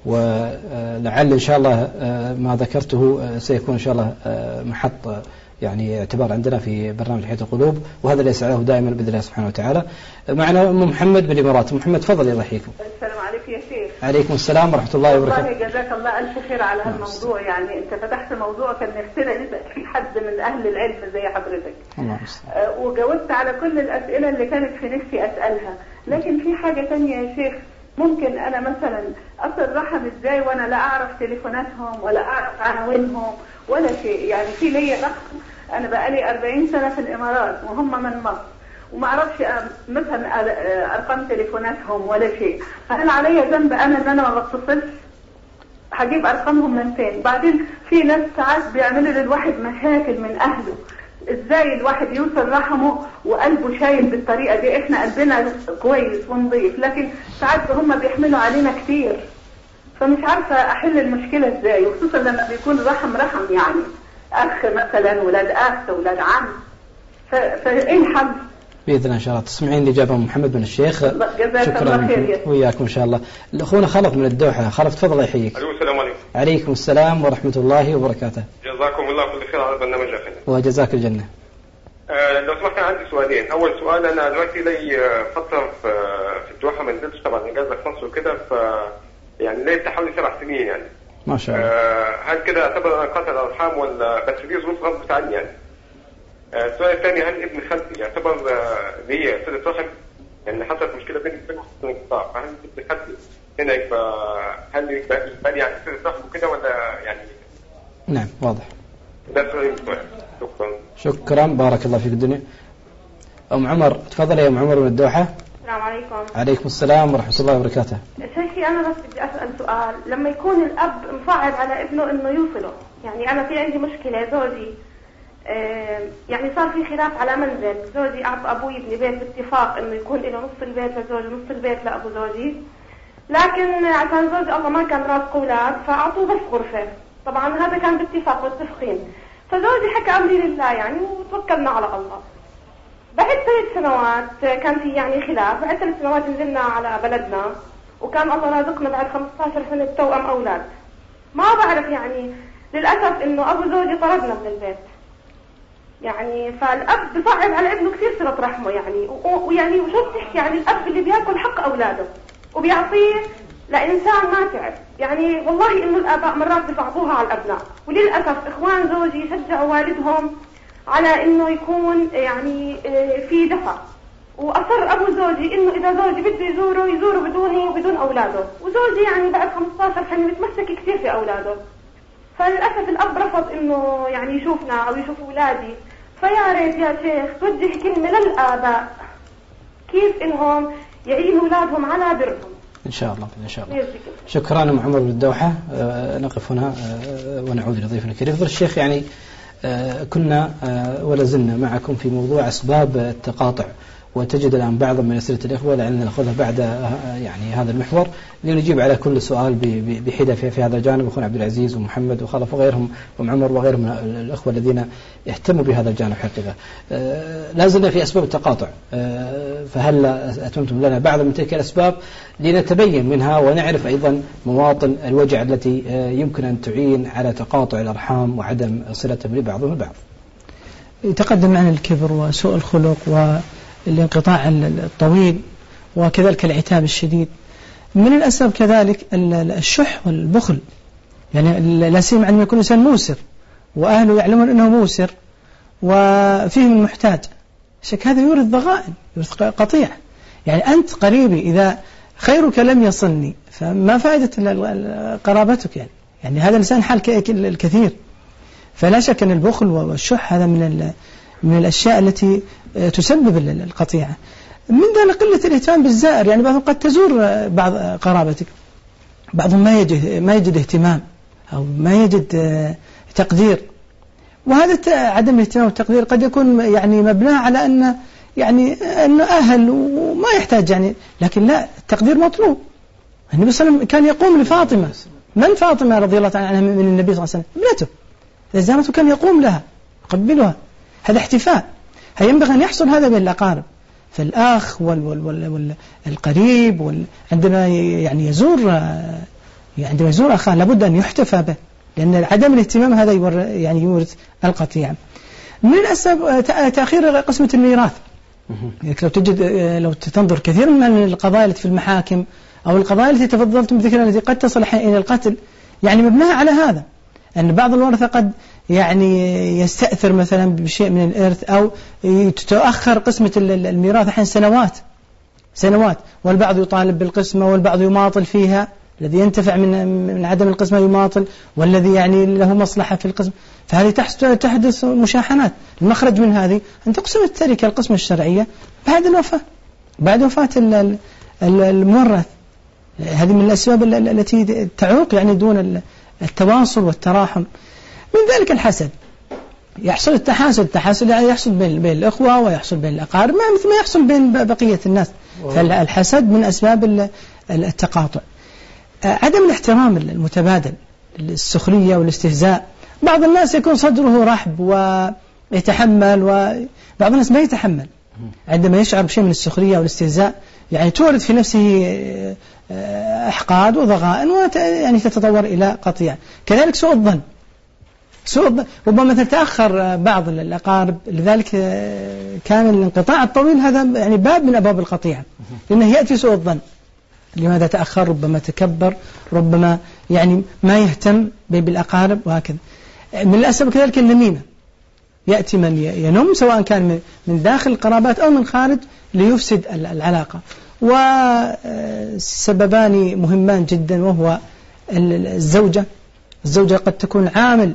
ولعل إن شاء الله ما ذكرته سيكون إن شاء الله محط يعني اعتبار عندنا في برنامج حياة القلوب، وهذا اللي يسعده دائما بإذن الله سبحانه وتعالى. معنا أم محمد من الإمارات. محمد تفضل يضحيكم. السلام عليكم يا شيخ. عليكم السلام ورحمة الله وبركاته. والله جزاك الله ألف خير على هالموضوع، يعني أنت فتحت موضوع كان نفسنا نسأل في حد من أهل العلم زي حضرتك. وجاوبت على كل الأسئلة اللي كانت في نفسي أسألها، لكن في حاجة تانية يا شيخ، ممكن أنا مثلا أصل رحم إزاي وأنا لا أعرف تليفوناتهم ولا أعرف عناوينهم ولا شيء؟ يعني في ليا أخ أنا بقالي 40 سنة في الإمارات وهم من مصر، وما أعرفش مثلا أرقام تليفوناتهم ولا شيء، فهل علي ذنب أنا إن أنا ما بتصلش؟ هجيب أرقامهم من فين؟ بعدين في ناس ساعات بيعملوا للواحد مشاكل من أهله، إزاي الواحد يوصل رحمه وقلبه شايل بالطريقة دي؟ إحنا قلبنا كويس ونضيف، لكن ساعات هم بيحملوا علينا كتير، فمش عارفة أحل المشكلة إزاي، وخصوصا لما بيكون رحم يعني أخ مثلا، ولاد أخ، ولاد عم، فإيه الحل؟ بإذن الله إن شاء الله تسمعين الإجابة محمد بن الشيخ. جزاك الله خير وياكم إن شاء الله. أخونا خلف من الدوحة. خلف تفضل يحييك. السلام عليكم. عليكم السلام ورحمة الله وبركاته. جزاكم الله كل خير على البرنامج يا أخي. وجزاك الجنة. لو سمحت عندي سؤالين. أول سؤال، أنا دلوقتي لي فترة في الدوحة ما نزلتش طبعا إجازة في مصر وكده، يعني لي حوالي 7 سنين يعني. ما شاء الله. هل كده اعتبر أنا قاتل أرحام ولا بس في ظروف غصب عني يعني؟ السؤال الثاني، هل ابن خالتي يعتبر لي صلة رحم؟ يعني حصلت مشكلة بيني وبينه في الانقطاع، فهل ابن خالتي هنا يبقى هل يبقى يعني صلة رحم وكده ولا يعني؟ نعم واضح. ده سؤال. شكرا بارك الله فيك الدنيا. أم عمر تفضل يا أم عمر من الدوحة. السلام عليكم. عليكم السلام ورحمة الله وبركاته. شيخي أنا بس بدي أسأل سؤال، لما يكون الأب مصعب على ابنه إنه يوصله، يعني أنا في عندي مشكلة، زوجي يعني صار في خلاف على منزل، زوجي أعطى أبوي يبني بيت باتفاق إنه يكون له نص البيت لزوجي ونص البيت لأبو زوجي، لكن عشان زوجي الله ما كان رازق أولاد فأعطوه بس غرفة، طبعا هذا كان باتفاق متفقين، فزوجي حكى أمري لله يعني وتوكلنا على الله. بعد 3 سنوات كان في يعني خلاف، بعد 3 سنوات نزلنا على بلدنا وكان الله رازقنا بعد 15 سنة توأم أولاد. ما بعرف يعني للأسف إنه أبو زوجي طردنا من البيت، يعني فالأب بصعب على ابنه كثير صلة رحمه يعني، ويعني وشو بتحكي يعني الأب اللي بياكل حق أولاده وبيعطيه لإنسان ما تعب، يعني والله إنه الآباء مرات بيصعبوها على الأبناء، وللأسف إخوان زوجي يشجعوا والدهم على إنه يكون يعني في دفع، وأصر أبو زوجي إنه إذا زوجي بده يزوره بدوني وبدون أولاده، وزوجي يعني بعد 15 سنة متمسك كثير في أولاده، فللأسف الأب رفض إنه يعني يشوفنا أو يشوف أولادي. فيا ريت يا شيخ توجه كلمة للآباء كيف إنهم يعينوا أولادهم على برهم. إن شاء الله إن شاء الله. شكرا أم عمر بالدوحة. نقف هنا ونعود لضيفنا الكريم فضل الشيخ. يعني كنا ولا زلنا معكم في موضوع أسباب التقاطع، وتجد الآن بعضا من أسئلة الإخوة لعلنا نأخذها بعد يعني هذا المحور لنجيب على كل سؤال بحدة في هذا الجانب. أخونا عبد العزيز ومحمد وخلف وغيرهم وأم عمر وغيرهم من الأخوة الذين يهتموا بهذا الجانب حقيقة. لا زلنا في أسباب التقاطع، فهل أتمتم لنا بعض من تلك الأسباب لنتبين منها ونعرف أيضا مواطن الوجع التي يمكن أن تعين على تقاطع الأرحام وعدم صلتهم لبعضهم البعض. يتقدم معنا الكبر وسوء الخلق والانقطاع الطويل وكذلك العتاب الشديد. من الأسباب كذلك الشح والبخل، يعني لا سيما عندما يكون إنسان موسر وأهله يعلمون أنه موسر وفيهم المحتاج، شك هذا يورث ضغائن، يورث قطيع. يعني أنت قريبي إذا خيرك لم يصلني فما فائدة قرابتك؟ يعني هذا الإنسان حال الكثير. فلا شك أن البخل والشح هذا من الأشياء التي تسبب القطيعة. من ذلك قلة الاهتمام بالزائر، يعني بعضهم قد تزور بعض قرابتك، بعضهم ما يجد اهتمام أو ما يجد تقدير، وهذا عدم الاهتمام والتقدير قد يكون يعني مبناه على أن يعني أنه أهل وما يحتاج يعني، لكن لا، التقدير مطلوب. النبي صلى الله عليه وسلم كان يقوم لفاطمة. من فاطمة رضي الله تعالى عنها من النبي صلى الله عليه وسلم؟ ابنته إذا زارته كان يقوم لها يقبلها، هذا احتفاء. ينبغي أن يحصل هذا بين الأقارب، فالأخ والقريب عندما يعني عندما يزور أخاه لابد أن يحتفى به، لأن عدم الاهتمام هذا يعني يورث القطيعة. من الأسباب تأخير قسمة الميراث. لو تنظر كثير من القضايا التي في المحاكم أو القضايا التي تفضلتم بذكرها التي قد تصل إلى القتل، يعني مبناها على هذا، أن بعض الورثة قد يعني يستأثر مثلا بشيء من الإرث أو تتأخر قسمة الميراث أحيانا سنوات، والبعض يطالب بالقسمة والبعض يماطل فيها، الذي ينتفع من عدم القسمة يماطل، والذي يعني له مصلحة في القسم. فهذه تحدث مشاحنات. المخرج من هذه أن تقسم التركة القسمة الشرعية بعد وفاة المورث. هذه من الأسباب التي تعوق يعني دون التواصل والتراحم. من ذلك الحسد، يحصل التحاسد يعني يحصل بين الأخوة ويحصل بين الأقارب مثل ما يحصل بين بقية الناس. فالحسد من أسباب التقاطع. عدم الاحترام المتبادل، السخرية والاستهزاء. بعض الناس يكون صدره رحب ويتحمل، وبعض الناس ما يتحمل عندما يشعر بشيء من السخرية والاستهزاء، يعني تورد في نفسه أحقاد وضغائن يعني تتطور إلى قطيع. كذلك سوء الظن، ربما مثلا تأخر بعض الأقارب، لذلك كان الانقطاع الطويل هذا يعني باب من أبواب القطيعة، لأنه يأتي سوء الظن. لماذا تأخر؟ ربما تكبر، ربما يعني ما يهتم بالأقارب وهكذا. من الأسباب كذلك النميمة، يأتي من ينم سواء كان من داخل القرابات أو من خارج ليفسد العلاقة. وسببان مهمان جدا، وهو الزوجة قد تكون عامل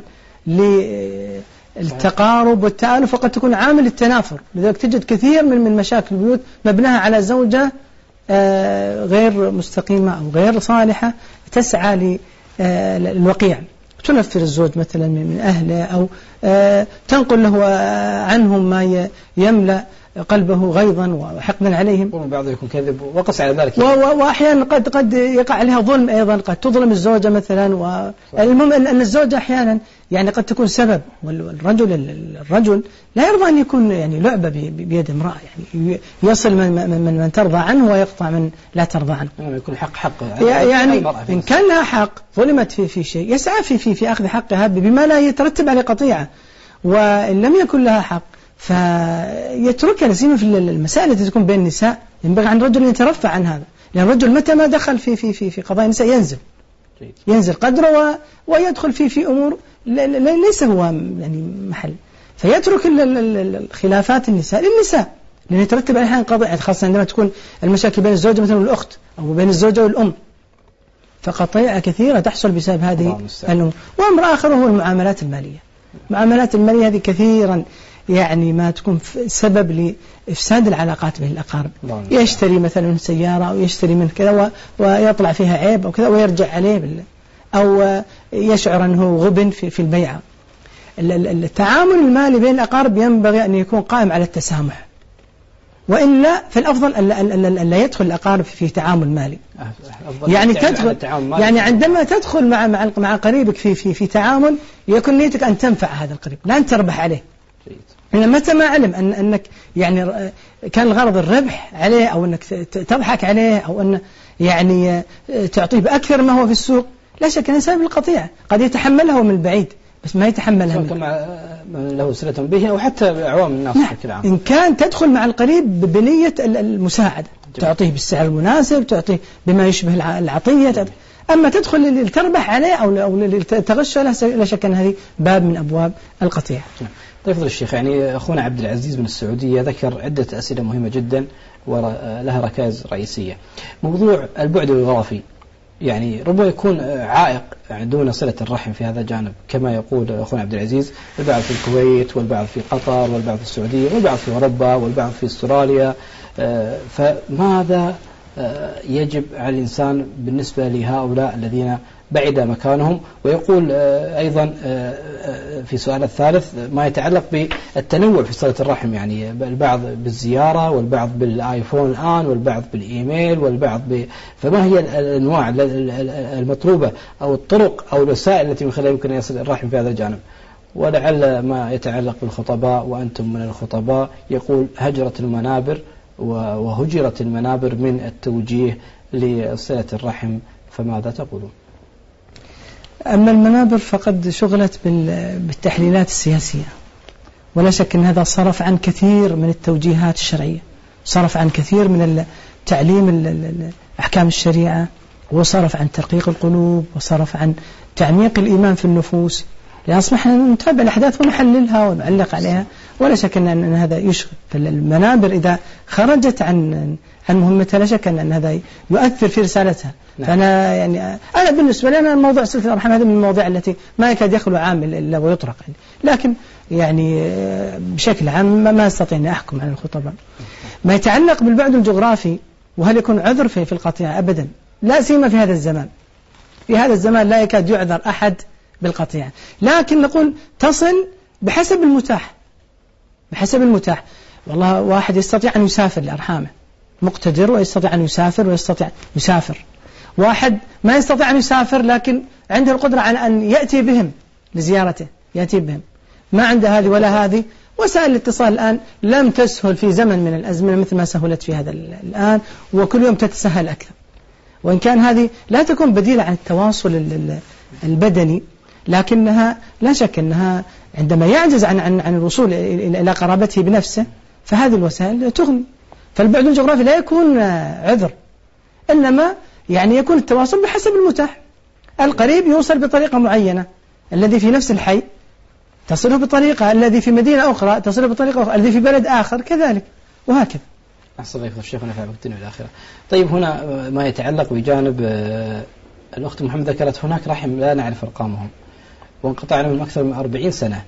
للتقارب والتآلف، وقد تكون عامل للتنافر. لذلك تجد كثير من مشاكل البيوت مبناها على زوجة غير مستقيمة أو غير صالحة تسعى للوقيع، تنفر الزوج مثلا من أهله، أو تنقل له عنهم ما يملأ قلبه غيظا وحقدا عليهم. وبعض يكون كذب وقص على ذلك، وأحيانا قد يقع عليها ظلم أيضا، قد تظلم الزوجة مثلا. والمهم أن الزوجة أحيانا يعني قد تكون سبب، والرجل لا يرضى أن يكون يعني لعبة بيد امرأة، يعني يصل من ترضى عنه ويقطع من لا ترضى عنه. يكون حق يعني إن كان لها حق ظلمت في شيء يسعى في أخذ حقها بما لا يترتب عليه قطيعة، وإن لم يكن لها حق فيتركها. نسيما في المسائل التي تكون بين النساء ينبغي عن الرجل أن يترفع عن هذا، لأن الرجل متى ما دخل في قضايا النساء ينزل قدره ويدخل في أمور ليس هو يعني محل، فيترك الخلافات النساء للنساء، لأن يترتب عليها قضايا، خاصة عندما تكون المشاكل بين الزوجة مثلا والأخت أو بين الزوجة والأم، فقطيعة كثيرة تحصل بسبب هذه الأمور. وأمر آخر هو المعاملات المالية. المعاملات المالية هذه كثيرا يعني ما تكون سبب لإفساد العلاقات بين الأقارب. يشتري مثلا سيارة أو يشتري من كذا ويطلع فيها عيب أو كذا ويرجع عليه أو يشعر أنه غبن في البيعة. التعامل المالي بين الأقارب ينبغي أن يكون قائم على التسامح، وإلا فالأفضل ألا يدخل الأقارب في تعامل مالي. يعني تدخل يعني عندما تدخل مع قريبك في تعامل يكون نيتك أن تنفع هذا القريب لا أن تربح عليه. إن متى ما علم أنك يعني كان الغرض الربح عليه أو أنك تضحك عليه أو أن يعني تعطيه بأكثر ما هو في السوق، لا شك أن سبب القطيعة قد يتحملها من البعيد بس ما يتحملها كما له صلة به أو حتى عوام الناس بشكل عام. إن كان تدخل مع القريب بنية المساعدة، تعطيه بالسعر المناسب، تعطيه بما يشبه العطية. أما تدخل لتربح عليه أو لتغشه لا شك أن هذه باب من أبواب القطيعة. طيب فضل الشيخ، يعني أخونا عبد العزيز من السعودية ذكر عدة أسئلة مهمة جدا ولها ركائز رئيسية. موضوع البعد الجغرافي يعني ربما يكون عائق يعني دون صلة الرحم في هذا الجانب، كما يقول أخونا عبد العزيز البعض في الكويت والبعض في قطر والبعض في السعودية والبعض في أوروبا والبعض في أستراليا. فماذا يجب على الإنسان بالنسبة لهؤلاء الذين بعد مكانهم؟ ويقول أيضا في سؤال الثالث ما يتعلق بالتنوع في صلة الرحم، يعني البعض بالزيارة والبعض بالآيفون الآن والبعض بالإيميل والبعض فما هي الأنواع المطلوبة أو الطرق أو الوسائل التي من خلالها يمكن أن يصل الرحم في هذا الجانب؟ ولعل ما يتعلق بالخطباء وأنتم من الخطباء، يقول هجرت المنابر وهجرت المنابر من التوجيه لصلة الرحم، فماذا تقولون؟ أما المنابر فقد شغلت بالتحليلات السياسية، ولا شك أن هذا صرف عن كثير من التوجيهات الشرعية، صرف عن كثير من تعليم أحكام الشريعة، وصرف عن ترقيق القلوب، وصرف عن تعميق الإيمان في النفوس، لأصبح نتابع الأحداث ونحللها ونعلق عليها، ولا شك أن هذا يشغل. فالمنابر إذا خرجت عن مهمتها لا شك أن هذا يؤثر في رسالتها. فأنا يعني أنا بالنسبة لي موضوع صلة الأرحام هذا من المواضيع التي ما يكاد يخلو عامل إلا ويطرق، لكن يعني بشكل عام ما أستطيع أن أحكم على الخطباء. ما يتعلق بالبعد الجغرافي وهل يكون عذر في القطيعة؟ أبدا، لا سيما في هذا الزمان. في هذا الزمان لا يكاد يعذر أحد بالقطيعة، لكن نقول تصل بحسب المتاح. بحسب المتاح. والله واحد يستطيع أن يسافر لأرحامه، مقتدر ويستطيع أن يسافر ويستطيع يسافر. واحد ما يستطيع أن يسافر لكن عنده القدرة على أن يأتي بهم لزيارته، يأتي بهم. ما عنده هذه ولا هذه. وسائل الاتصال الآن لم تسهل في زمن من الأزمنة مثل ما سهلت في هذا الآن، وكل يوم تتسهل أكثر. وإن كان هذه لا تكون بديلة عن التواصل البدني، لكنها لا شك أنها عندما يعجز عن الوصول إلى قرابته بنفسه فهذه الوسائل تغني. فالبعد الجغرافي لا يكون عذر، إنما يعني يكون التواصل بحسب المتاح. القريب يوصل بطريقة معينة، الذي في نفس الحي تصله بطريقة، الذي في مدينة أخرى تصله بطريقة أخرى، الذي في بلد آخر كذلك، وهكذا. أحسن الله الشيخ ونفع بالدنيا والآخرة. طيب هنا ما يتعلق بجانب الأخت محمد ذكرت هناك رحم لا نعرف أرقامهم وانقطعنا من أكثر من 40 سنة،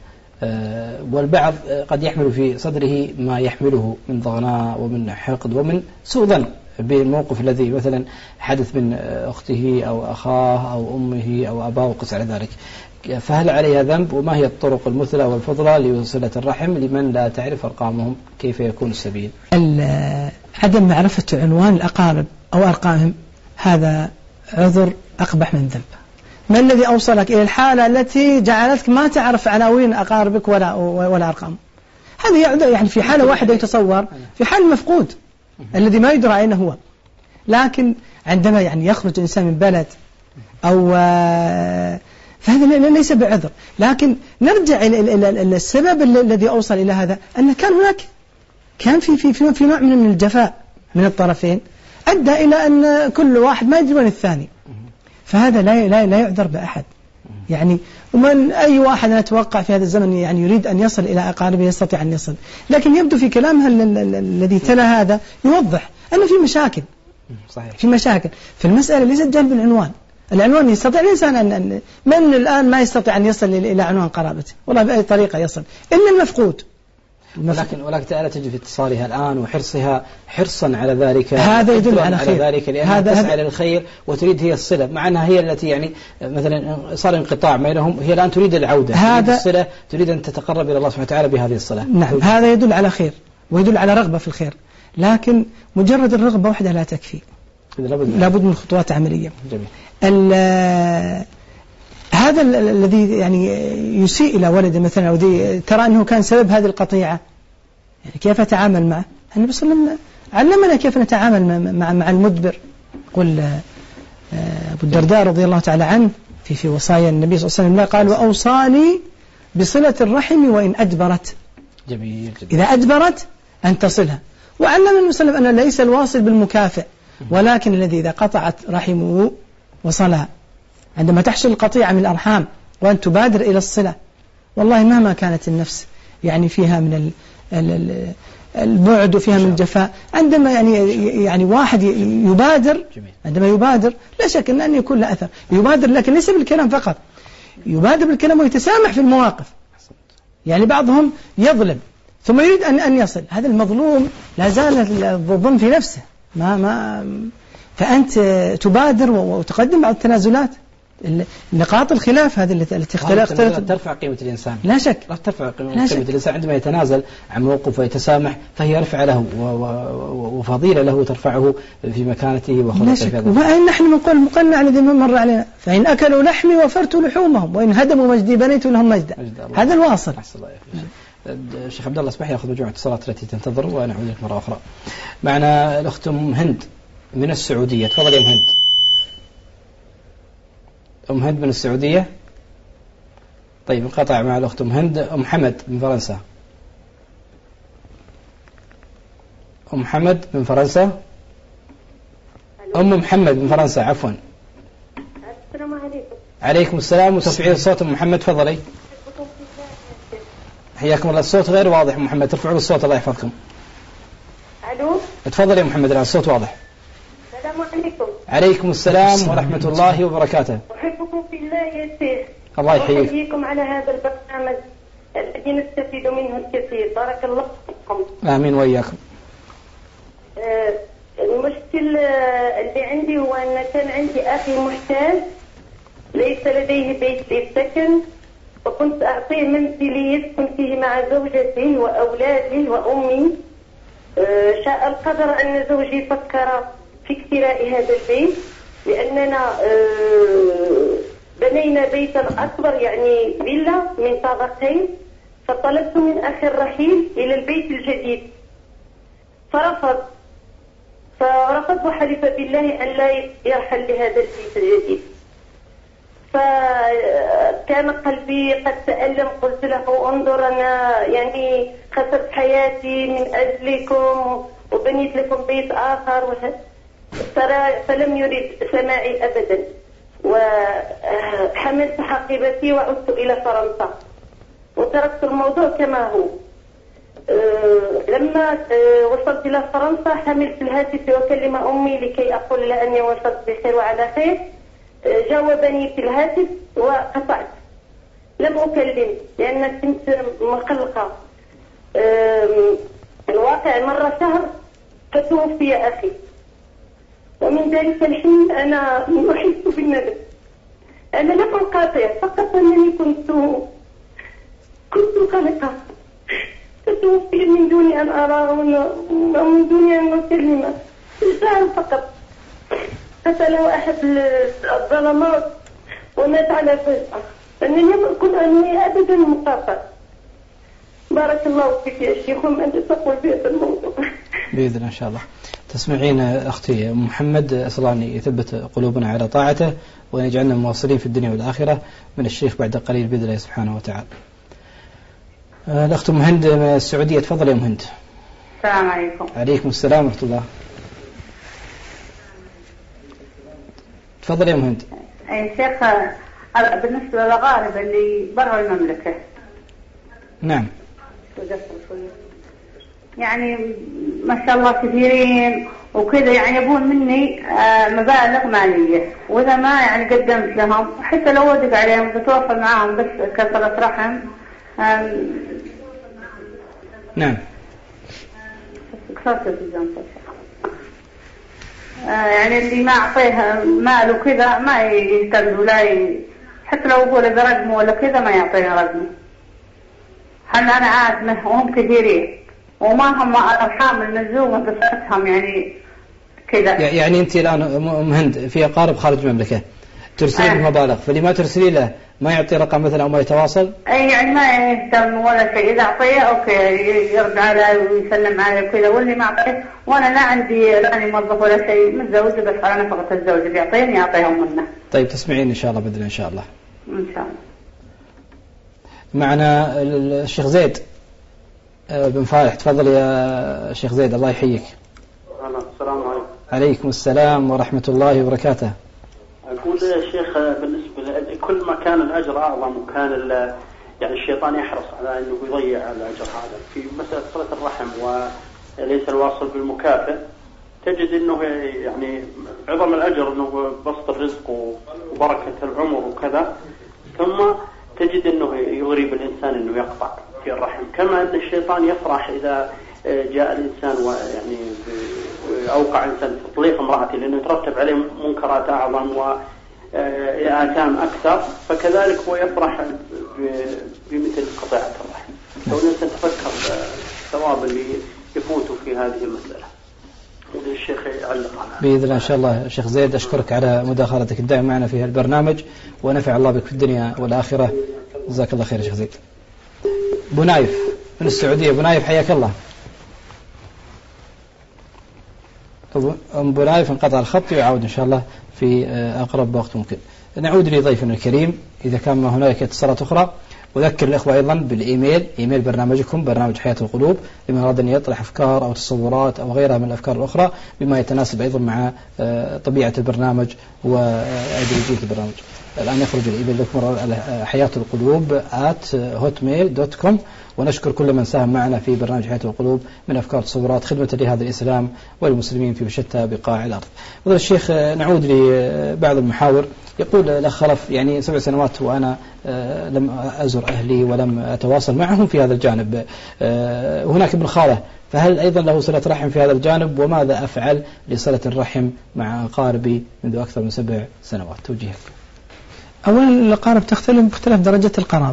والبعض قد يحمل في صدره ما يحمله من ضغناء ومن حقد ومن سوء ظن بالموقف الذي مثلا حدث من أخته أو أخاه أو أمه أو أباه وقس على ذلك. فهل عليها ذنب؟ وما هي الطرق المثلى والفضلى لصلة الرحم لمن لا تعرف أرقامهم؟ كيف يكون السبيل؟ عدم معرفة عنوان الأقارب أو أرقامهم هذا عذر أقبح من ذنب. ما الذي أوصلك إلى الحالة التي جعلتك ما تعرف عناوين أقاربك ولا أرقام؟ هذا يعني في حالة واحدة يتصور، في حال المفقود الذي ما يدرى أين هو. لكن عندما يعني يخرج إنسان من بلد أو فهذا ليس بعذر. لكن نرجع إلى السبب الذي أوصل إلى هذا، أن كان هناك في نوع من الجفاء من الطرفين أدى إلى أن كل واحد ما يدري من الثاني. فهذا لا يعذر بأحد. يعني ومن أي واحد نتوقع في هذا الزمن يعني يريد أن يصل إلى أقاربه يستطيع أن يصل. لكن يبدو في كلامها الذي تلا هذا يوضح أن في مشاكل. صحيح. في مشاكل. فالمسألة ليست جانب العنوان. العنوان يستطيع الإنسان أن من الآن ما يستطيع أن يصل إلى عنوان قرابته والله بأي طريقة يصل إلا المفقود. ولكن ألا تجد في اتصالها الآن وحرصها حرصا على ذلك، هذا يدل على خير، ذلك لأنها تسعى للخير وتريد هي الصلة، مع أنها هي التي يعني مثلا صار انقطاع بينهم، هي الآن تريد العودة، تريد الصلة، تريد أن تتقرب إلى الله سبحانه وتعالى بهذه الصلة. نعم، هذا يدل على خير ويدل على رغبة في الخير، لكن مجرد الرغبة وحدها لا تكفي، لابد من خطوات عملية. جميل. هذا الذي يعني يسيء إلى ولده مثلا، أو ترى أنه كان سبب هذه القطيعة، يعني كيف أتعامل معه؟ النبي صلى الله عليه وسلم علمنا كيف نتعامل مع المدبر. قل أبو الدرداء رضي الله تعالى عنه في وصايا النبي صلى الله عليه وسلم قال: وأوصاني بصلة الرحم وإن أدبرت. جميل. إذا أدبرت أن تصلها. وعلم النبي صلى الله عليه وسلم أن ليس الواصل بالمكافئ، ولكن الذي إذا قطعت رحمه وصلها. عندما تحصل القطيعة من الأرحام وأن تبادر إلى الصلة، والله مهما كانت النفس يعني فيها من البعد وفيها من الجفاء، عندما يعني واحد يبادر، عندما يبادر لا شك أن يكون له أثر. يبادر لكن ليس بالكلام فقط، يبادر بالكلام ويتسامح في المواقف. يعني بعضهم يظلم ثم يريد أن يصل، هذا المظلوم لا زال الظلم في نفسه، فأنت تبادر وتقدم بعض التنازلات. نقاط الخلاف هذه التي اختلفت ترفع قيمة الإنسان، لا شك، ترفع قيمة الإنسان عندما يتنازل عن موقف ويتسامح، فهي رفع له وفضيلة له ترفعه في مكانته وخلقه. وإن نحن نقول المقنع الذي مر علينا: فإن أكلوا لحمي وفرت لحومهم، وإن هدموا مجدي بنيت لهم مجدا. هذا الواصل. الشيخ عبد الله اسمح لي أخذ مجموعة اتصالات التي تنتظر ونعود لك مرة أخرى. معنا الأخت أم هند من السعودية. تفضل يا أم هند. أم هند من السعودية. طيب انقطع مع الأخت أم هند. أم حمد من فرنسا. أم حمد من فرنسا. أم محمد من فرنسا عفوا. السلام عليكم. عليكم السلام. وترفعي الصوت أم محمد تفضلي. حياكم الله. الصوت غير واضح أم محمد، ترفعوا الصوت الله يحفظكم. ألو. تفضلي يا محمد الآن الصوت واضح. السلام عليكم. عليكم السلام ورحمة الله وبركاته. أحبكم في الله يا شيخ. الله يحييك. أحييكم على هذا البرنامج الذي نستفيد منه الكثير، بارك الله فيكم. آمين وإياكم. المشكل اللي عندي هو أن كان عندي أخي محتاج ليس لديه بيت للسكن، وكنت أعطيه منزلي يسكن فيه مع زوجته وأولاده وأمي. شاء القدر أن زوجي فكر في اكتراء هذا البيت، لأننا بنينا بيتا أكبر يعني فيلا من طابقين، فطلبت من أخي الرحيل إلى البيت الجديد فرفض وحلف بالله أن لا يرحل لهذا البيت الجديد. فكان قلبي قد تألم، قلت له: انظر أنا يعني خسرت حياتي من أجلكم وبنيت لكم بيت آخر، فلم يرد سماعي أبدا، وحملت حقيبتي وعدت إلى فرنسا وتركت الموضوع كما هو. لما وصلت إلى فرنسا حملت الهاتف وكلم أمي لكي أقول لها أني وصلت بخير وعلى خير. جاوبني في الهاتف وقطعت، لم أكلم لأن كنت مقلقة. الواقع مر شهر فتوفي أخي، ومن ذلك الحين أنا أحس بالندم. أنا لم أقاطع، فقط أنني كنت قلقة. فتوفي من دون أن أراه ومن دون أن أكلمه، شهر فقط. قتله أحد الظلمات ومات على فجأة، أنني لم أكن أنوي أبدا مقاطع. بارك الله فيك يا شيخ، وما تقول في هذا الموضوع. بإذن الله إن شاء الله. تسمعين أختي محمد، أسأل الله أن يثبت قلوبنا على طاعته وأن يجعلنا مواصلين في الدنيا والآخرة من الشيخ بعد قليل بإذن الله سبحانه وتعالى. الأخت مهند من السعودية. تفضل يا مهند. السلام عليكم. عليكم السلام ورحمة الله. تفضل يا مهند. يا شيخ، بالنسبة للأغارب اللي برا المملكة. نعم. يعني ما شاء الله كثيرين وكذا، يعني يبون مني مبالغ مالية، وإذا ما يعني قدمت لهم حتى لو ودق عليهم بتوفر معهم بس كسرة رحم. نعم. يعني اللي ما أعطيه مال وكذا ما يهتم ولا حتى لو أقول إذا رقمه ولا كذا ما يعطيني رقمه. أنا عازمة وهم كثيرين وما هم أرحام الملزومة بس أفهم يعني كذا. يعني أنت الآن أم هند في أقارب خارج المملكة ترسلين المبالغ، فاللي ما ترسلي له ما يعطي رقم مثلا أو ما يتواصل؟ أي يعني ما يهتم ولا شيء، إذا أعطيه أوكي يرد علي ويسلم علي وكذا، واللي ما أعطيه وأنا لا عندي لاني موظف ولا شيء متزوجة بس على نفقة الزوج اللي يعطيني يعطيهم منه. طيب تسمعين إن شاء الله بإذن إن شاء الله. إن شاء الله. معنا الشيخ زيد بن فالح، تفضل يا شيخ زيد. الله يحييك. السلام عليكم. عليكم السلام ورحمة الله وبركاته. أقول يا شيخ بالنسبة كل ما كان الأجر أعظم وكان يعني الشيطان يحرص على أنه يضيع الأجر هذا في مسألة صلة الرحم وليس الواصل بالمكافئ، تجد أنه يعني عظم الأجر أنه بسط الرزق وبركة العمر وكذا، ثم تجد أنه يغري بالإنسان أنه يقطع في الرحم، كما أن الشيطان يفرح إذا جاء الإنسان ويعني أوقع إنسان تطليق امرأته لأنه يترتب عليه منكرات أعظم وآثام أكثر، فكذلك هو يفرح بمثل قطيعة الرحم. لو الإنسان تفكر الثواب اللي يفوته في هذه المسألة. الشيخ يعلق عنها بإذن الله إن شاء الله. شيخ زيد أشكرك على مداخلتك الدائمة معنا في البرنامج، ونفع الله بك في الدنيا والآخرة. جزاك الله خير يا شيخ زيد. أبو نايف من السعودية. أبو نايف حياك الله. أبو نايف انقطع الخط ويعود إن شاء الله في أقرب وقت ممكن. نعود لضيفنا الكريم إذا كان ما هناك اتصالات أخرى. أذكر الأخوة أيضا بالإيميل، إيميل برنامجكم برنامج حياة القلوب، لمن أراد أن يطرح أفكار أو تصورات أو غيرها من الأفكار الأخرى بما يتناسب أيضا مع طبيعة البرنامج وأيديولوجية البرنامج. الآن يخرج الإيميل لكم حياة القلوب @hotmail.com. ونشكر كل من ساهم معنا في برنامج حياة القلوب من أفكار تصورات خدمة لهذا الإسلام والمسلمين في شتى بقاع الأرض. وهذا الشيخ نعود لبعض المحاور. يقول الأخ خلف يعني 7 سنوات وأنا لم أزر أهلي ولم أتواصل معهم في هذا الجانب. هناك ابن خالة، فهل أيضا له صلة رحم في هذا الجانب؟ وماذا أفعل لصلة الرحم مع أقاربي منذ أكثر من 7 سنوات؟ توجيهك. أولا الأقارب تختلف باختلاف درجة القرابة،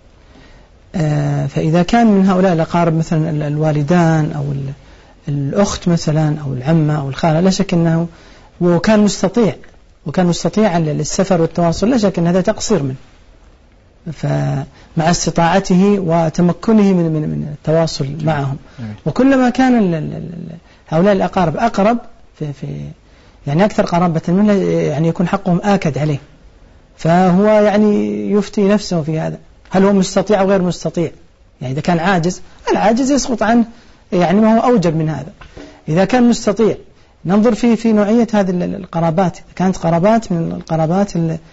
فإذا كان من هؤلاء الأقارب مثلا الوالدان أو الأخت مثلا أو العمة أو الخالة، لا شك أنه وكان مستطيع للسفر والتواصل، لا شك أن هذا تقصير منه، فمع استطاعته وتمكنه من التواصل معهم. وكلما كان هؤلاء الأقارب أقرب في يعني أكثر قرابة منه يعني يكون حقهم آكد عليه، فهو يعني يفتي نفسه في هذا، هل هو مستطيع أو غير مستطيع. يعني إذا كان عاجز، العاجز يسقط عنه يعني ما هو أوجب من هذا. إذا كان مستطيع ننظر في نوعية هذه القرابات. كانت قرابات من القرابات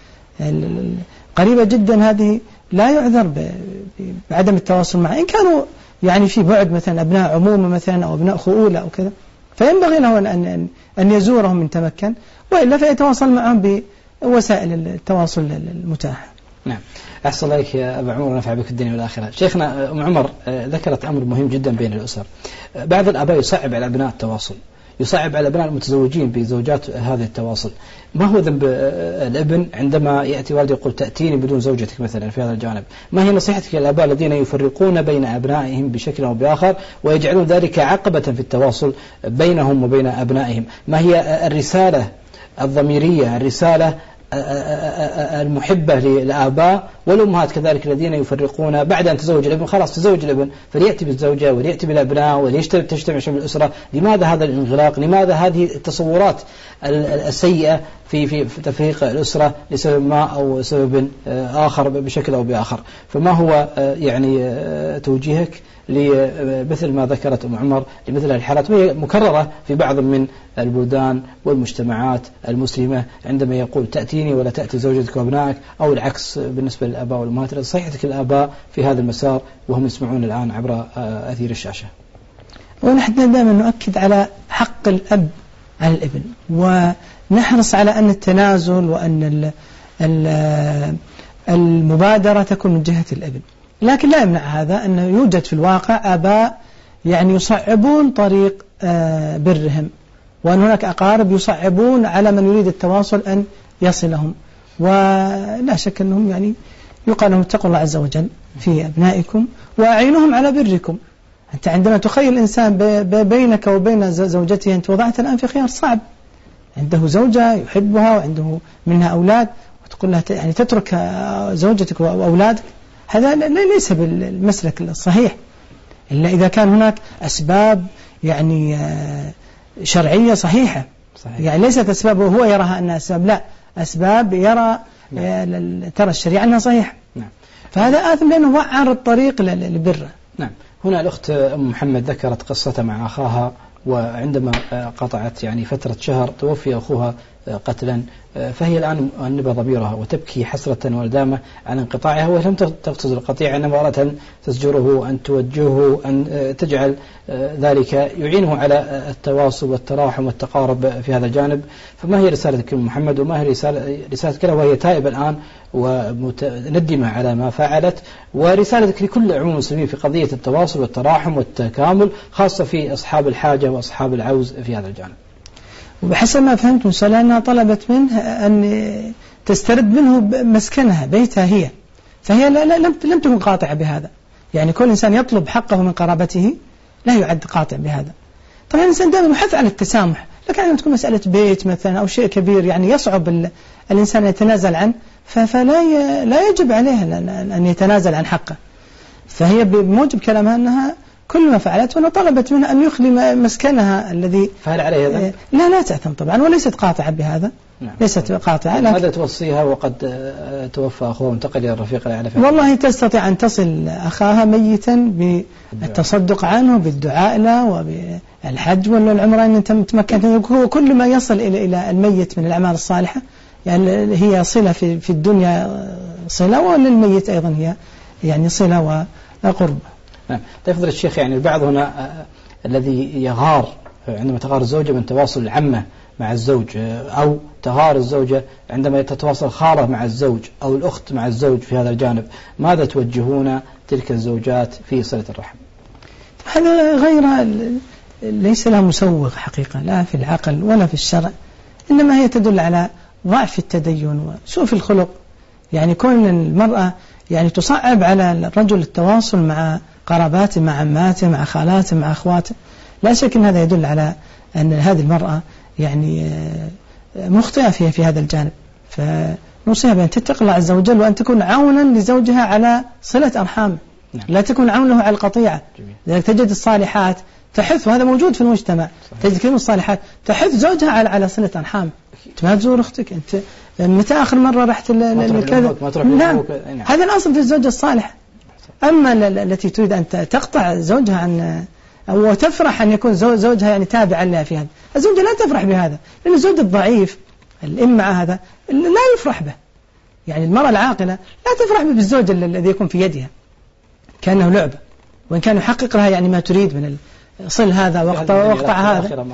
قريبة جدا، هذه لا يعذر بعدم التواصل معه. إن كانوا يعني في بعد مثلا أبناء عمومة مثلا أو أبناء خؤولة أو كذا، فينبغي له أن يزورهم إن تمكن، وإلا فيتواصل معهم بوسائل التواصل المتاحة. نعم. أحسن الله إليك يا أبو عمر، نفع بك الدنيا والآخرة. شيخنا أم عمر ذكرت أمر مهم جدا بين الأسر. بعض الآباء يصعب على أبناء التواصل، يصعب على أبناء المتزوجين بزوجات هذا التواصل. ما هو ذنب الابن عندما يأتي والده يقول تأتيني بدون زوجتك مثلا في هذا الجانب؟ ما هي نصيحتك للآباء الذين يفرقون بين أبنائهم بشكل أو بآخر ويجعلون ذلك عقبة في التواصل بينهم وبين أبنائهم؟ ما هي الرسالة الضميرية، الرسالة المحبة للآباء والأمهات كذلك الذين يفرقون بعد أن تزوج الابن؟ خلاص تزوج الابن فليأتي بالزوجة وليأتي بالأبناء وليجتمع شمل الأسرة. لماذا هذا الانغلاق؟ لماذا هذه التصورات السيئة في تفريق الأسرة لسبب ما أو سبب آخر بشكل أو بآخر؟ فما هو يعني توجيهك لمثل ما ذكرت أم عمر لمثل الحالات، وهي مكررة في بعض من البلدان والمجتمعات المسلمة، عندما يقول تأتيني ولا تأتي زوجتك وابنائك، أو العكس بالنسبة للآباء والأمهات؟ نصيحتك الآباء في هذا المسار وهم يسمعون الآن عبر أثير الشاشة. ونحن دائما نؤكد على حق الأب على الابن، ونحرص على أن التنازل وأن المبادرة تكون من جهة الابن، لكن لا يمنع هذا أن يوجد في الواقع آباء يعني يصعبون طريق برهم، وأن هناك أقارب يصعبون على من يريد التواصل أن يصلهم. ولا شك أنهم يعني يقال لهم اتقوا الله عز وجل في أبنائكم وأعينهم على بركم. أنت عندما تخيل الإنسان بينك وبين زوجته، أنت وضعت الآن في خيار صعب، عنده زوجة يحبها وعنده منها أولاد، وتقول لها يعني تترك زوجتك وأولادك، هذا ليس بالمسلك الصحيح، إلا إذا كان هناك أسباب يعني شرعية صحيحة. يعني ليست أسباب وهو يراها أنها أسباب، لا، أسباب يرى ترى الشريعة أنها صحيحة. فهذا آثم لأنه وعر الطريق للبر. نعم. هنا الأخت أم محمد ذكرت قصة مع أخاها، وعندما قطعت يعني فترة شهر توفي أخوها قتلا، فهي الآن أنب ضميرها وتبكي حسرة وندامة عن انقطاعها، ولم تقصد القطيع، إنما أردت أن تزجره، أن توجهه، أن تجعل ذلك يعينه على التواصل والتراحم والتقارب في هذا الجانب. فما هي رسالتك أم محمد، وما هي رسالتك له وهي تائبة الآن وندمة على ما فعلت، ورسالتك لكل عموم المسلمين في قضية التواصل والتراحم والتكامل، خاصة في أصحاب الحاجة وأصحاب العوز في هذا الجانب؟ وبحسب ما فهمت من سؤالها أنها طلبت منه أن تسترد منه مسكنها، بيتها هي، فهي لم تكن قاطعة بهذا. يعني كل إنسان يطلب حقه من قرابته لا يعد قاطع بهذا. طبعا الإنسان دائما يحث على التسامح، لكن عندما تكون مسألة بيت مثلا أو شيء كبير يعني يصعب الإنسان يتنازل عنه، فلا يجب عليه أن يتنازل عن حقه. فهي بموجب كلامها أنها كل ما فعلت، وأنا طلبت منها أن يخلي مسكنها الذي. فهل عليه هذا؟ لا تأثم طبعا، وليست قاطعة بهذا. نعم. ليست قاطعة. ماذا توصيها وقد توفى أخوه وانتقل إلى الرفيق الأعلى؟ والله تستطيع أن تصل أخاها ميتا بالتصدق عنه، بالدعاء له، وبالحج ولا العمرة أن تمكن. كل ما يصل إلى الميت من الأعمال الصالحة يعني هي صلة في الدنيا صلة، وللميت أيضا هي يعني صلة وقرب. نعم. تفضل الشيخ، يعني البعض هنا الذي يغار عندما تغار الزوجة من تواصل العمة مع الزوج، أو تغار الزوجة عندما تتواصل خالة مع الزوج أو الأخت مع الزوج في هذا الجانب، ماذا توجهون تلك الزوجات في صلة الرحم؟ هذا غير ليس له مسوغ حقيقة، لا في العقل ولا في الشرع، إنما هي تدل على ضعف التدين وسوء الخلق. يعني كون المرأة يعني تصعب على الرجل التواصل مع قراباته، مع عماته، مع خالاته، مع أخواته، لا شك أن هذا يدل على أن هذه المرأة يعني مخطئة في هذا الجانب. فنصيحة بأن تتقي الله عز وجل، وأن تكون عونا لزوجها على صلة أرحام، لا تكون عون له على القطيعة. لذلك تجد الصالحات تحث، وهذا موجود في المجتمع، تجد كثير من الصالحات تحث زوجها على صلة أرحام. أنت ما تزور أختك، أنت متى آخر مرة رحت لكذا؟ نعم، هذا الأصل في الزوجة الصالحة. أما التي تريد أن تقطع زوجها عن أو تفرح أن يكون زوجها يعني تابعا لها في هذا، الزوجة لا تفرح بهذا، لأن الزوج الضعيف الإم مع هذا لا يفرح به. يعني المرأة العاقلة لا تفرح بالزوج الذي يكون في يدها كأنه لعبة، وإن كان يحقق لها يعني ما تريد من صل هذا واقطع هذا.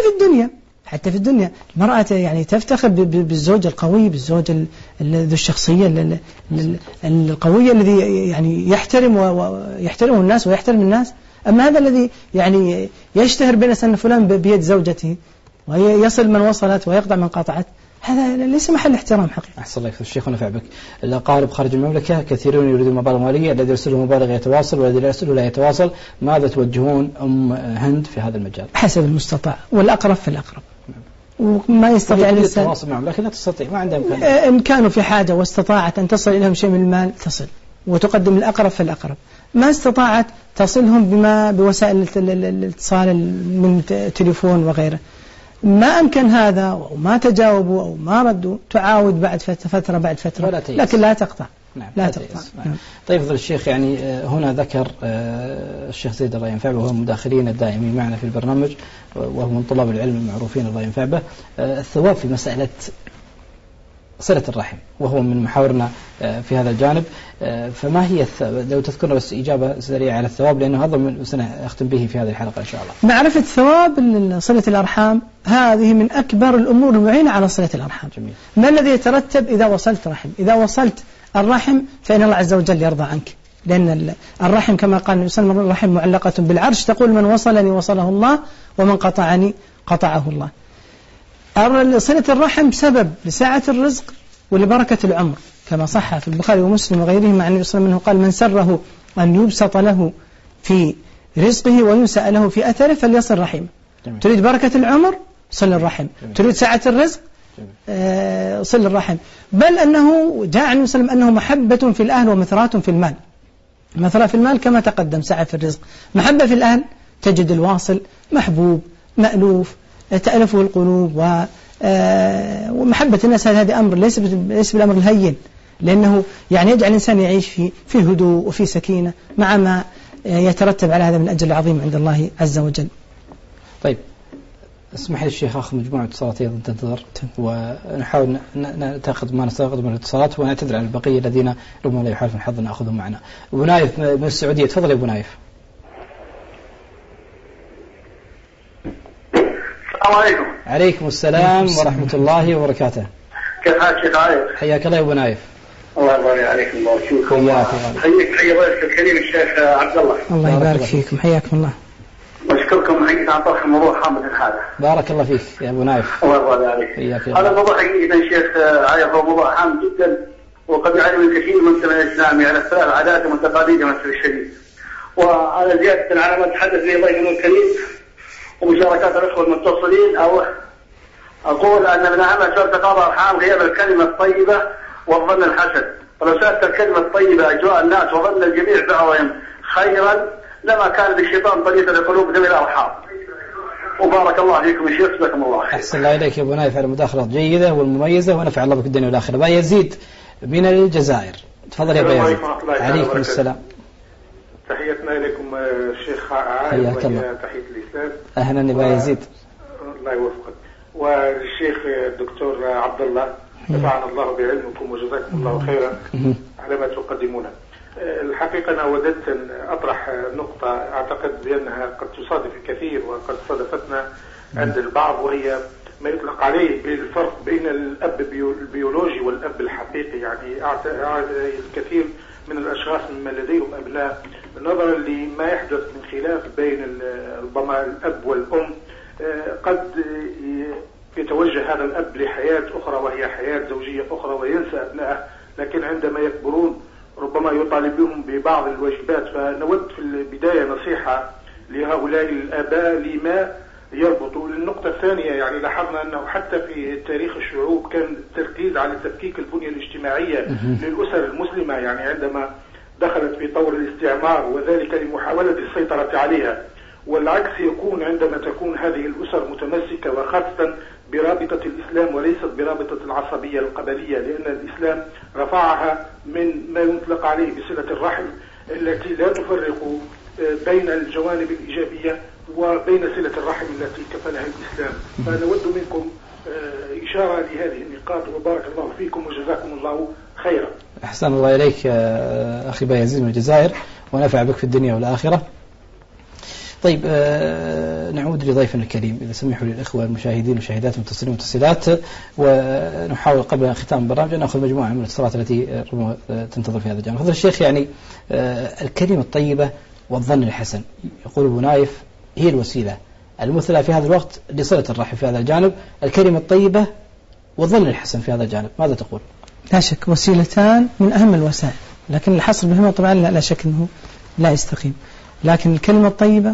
حتى في الدنيا المرأة يعني تفتخر بالزوج القوي، بالزوج ذو الشخصية القوية الذي يعني يحترمه الناس ويحترم الناس. أما هذا الذي يعني يشتهر بين أن فلان بيد زوجته ويصل من وصلت ويقطع من قاطعت، هذا ليس محل احترام حقيقة. أحسن الله الشيخ ونفع بك. الأقارب خارج المملكة كثيرون يريدون مبالغ مالية، الذي يرسله مبالغ يتواصل والذي لا يرسله لا يتواصل، ماذا توجهون أم هند في هذا المجال؟ حسب المستطاع، والأقرب في الأقرب. وما يستطيع الإنسان التواصل معهم، لكن لا تستطيع، ما عندها إمكان. إن كانوا في حاجة واستطاعت أن تصل إليهم شيء من المال تصل وتقدم الأقرب في الأقرب، ما استطاعت تصلهم بوسائل الاتصال من تليفون وغيره. ما أمكن هذا وما تجاوبوا أو ما ردوا، تعاود بعد فترة لكن لا تقطع. نعم. لا تقطع. نعم. طيب فضل الشيخ، يعني هنا ذكر الشيخ زيد الله ينفع به، وهو المداخلين الدائمين معنا في البرنامج، وهو من طلاب العلم المعروفين الله ينفع به، الثواب في مسألة صلة الرحم، وهو من محاورنا في هذا الجانب. فما هي لو تذكرنا بس إجابة سريعة على الثواب، لأنه هذا من سنختم به في هذه الحلقة إن شاء الله. معرفة ثواب صلة الأرحام هذه من أكبر الأمور المعينة على صلة الأرحام. جميل. ما الذي يترتب إذا وصلت رحم؟ إذا وصلت الرحم فإن الله عز وجل يرضى عنك، لأن الرحم كما قال النبي صلى الله عليه وسلم الرحم معلقة بالعرش تقول من وصلني وصله الله ومن قطعني قطعه الله. صلة الرحم سبب لسعة الرزق ولبركة العمر كما صح في البخاري ومسلم وغيرهما عن النبي صلى الله عليه وسلم قال من سره أن يبسط له في رزقه وينسأ له في أثره فليصل رحمه. تريد بركة العمر صل الرحم، تريد سعة الرزق صل الرحم. بل أنه جاء عن النبي صلى الله عليه وسلم أنه محبة في الأهل ومثرات في المال. مثلا في المال كما تقدم سعة في الرزق، محبة في الأهل تجد الواصل محبوب مألوف تألفه القلوب، ومحبة الناس هذا أمر ليس بالأمر الهين، لأنه يعني يجعل الإنسان يعيش في هدوء وفي سكينة مع ما يترتب على هذا من الأجر العظيم عند الله عز وجل. طيب اسمح لي الشيخ أخذ مجموعة اتصالات أيضا تنتظر، ونحاول نأخذ ما نستغرق من الاتصالات ونعتذر عن البقية الذين ربما لا يحالف الحظ نأخذهم معنا. أبو نايف من السعودية، تفضل يا أبو نايف. السلام عليكم. عليكم السلام ورحمة الله وبركاته. كيف حالك شيخ عايض؟ حياك الله يا أبو نايف. الله يبارك عليكم الله ويشوفكم. حياك حيا ضيفك الكريم الشيخ عبد الله. الله يبارك فيكم، حياكم الله. واشكركم حقيقة عن طرح الموضوع حامد هذا. بارك الله فيك يا أبو نايف. الله يبارك عليك. هذا الموضوع حقيقة شيخ عايض هو موضوع هام جدا، وقد يعلم الكثير من المجتمع الإسلامي على اختلاف عاداتهم وتقاليدهم الشديد. وعلى زيادة على ما تحدث به ضيفنا الكريم ومشاركات الأخوة المتصلين، أو أقول أن من أهم أسباب تقاطع الأرحام غياب الكلمة الطيبة والظن الحسن. ولو سألت الكلمة الطيبة أجواء الناس وظن الجميع بعضهم خيرا لما كان للشيطان طريقة لقلوب ذوي الأرحام. وبارك الله فيكم الشيخ، جزاكم الله خير. أحسن الله إليك يا أبو نايف على مداخلة جيدة والمميزة، ونفع الله بك الدنيا والآخرة. با يزيد من الجزائر، تفضل يا أبو يزيد. عليكم السلام. تحياتنا إليكم الشيخ عائل، تحية الإسلام. أهلا يا يزيد. الله يوفقك. والشيخ الدكتور عبد الله، نفعنا الله بعلمكم وجزاكم الله خيرا على ما تقدمون. الحقيقة أنا وددت أن أطرح نقطة أعتقد بأنها قد تصادف الكثير وقد صادفتنا عند البعض، وهي ما يطلق عليه بالفرق بين الأب البيولوجي والأب الحقيقي. يعني الكثير من الأشخاص ممن لديهم أبناء نظرا لما يحدث من خلاف بين ربما الأب والأم قد يتوجه هذا الأب لحياة أخرى وهي حياة زوجية أخرى وينسى أبنائه، لكن عندما يكبرون ربما يطالب بهم ببعض الواجبات. فنود في البداية نصيحة لهؤلاء الآباء لما يربطوا. النقطة الثانية، يعني لاحظنا أنه حتى في تاريخ الشعوب كان التركيز على تفكيك البنية الاجتماعية للأسر المسلمة، يعني عندما دخلت في طور الاستعمار وذلك لمحاولة السيطرة عليها. والعكس يكون عندما تكون هذه الأسر متمسكة وخاصة برابطة الإسلام وليست برابطة العصبية القبلية، لأن الإسلام رفعها من ما يطلق عليه بصلة الرحم التي لا تفرق بين الجوانب الإيجابية وبين صلة الرحم التي كفلها الإسلام. فنود منكم إشارة لهذه النقاط، وبارك الله فيكم وجزاكم الله خيرا. أحسن الله إليك أخي بايزيد من الجزائر، ونفع بك في الدنيا والآخرة. طيب نعود لضيفنا الكريم، إذا سمحوا للإخوة المشاهدين والمشاهدات المتصلين والمتصلات، ونحاول قبل ختام البرنامج أن نأخذ مجموعة من الاتصالات التي تنتظر في هذا الجانب. فضل الشيخ، يعني الكلمة الطيبة والظن الحسن، يقول أبو نايف هي الوسيلة المثلى في هذا الوقت لصلة الرحم في هذا الجانب، الكلمة الطيبة والظن الحسن في هذا الجانب، ماذا تقول؟ لا شك وسيلتان من أهم الوسائل، لكن الحصر بهما طبعا لا شك أنه لا يستقيم. لكن الكلمة الطيبة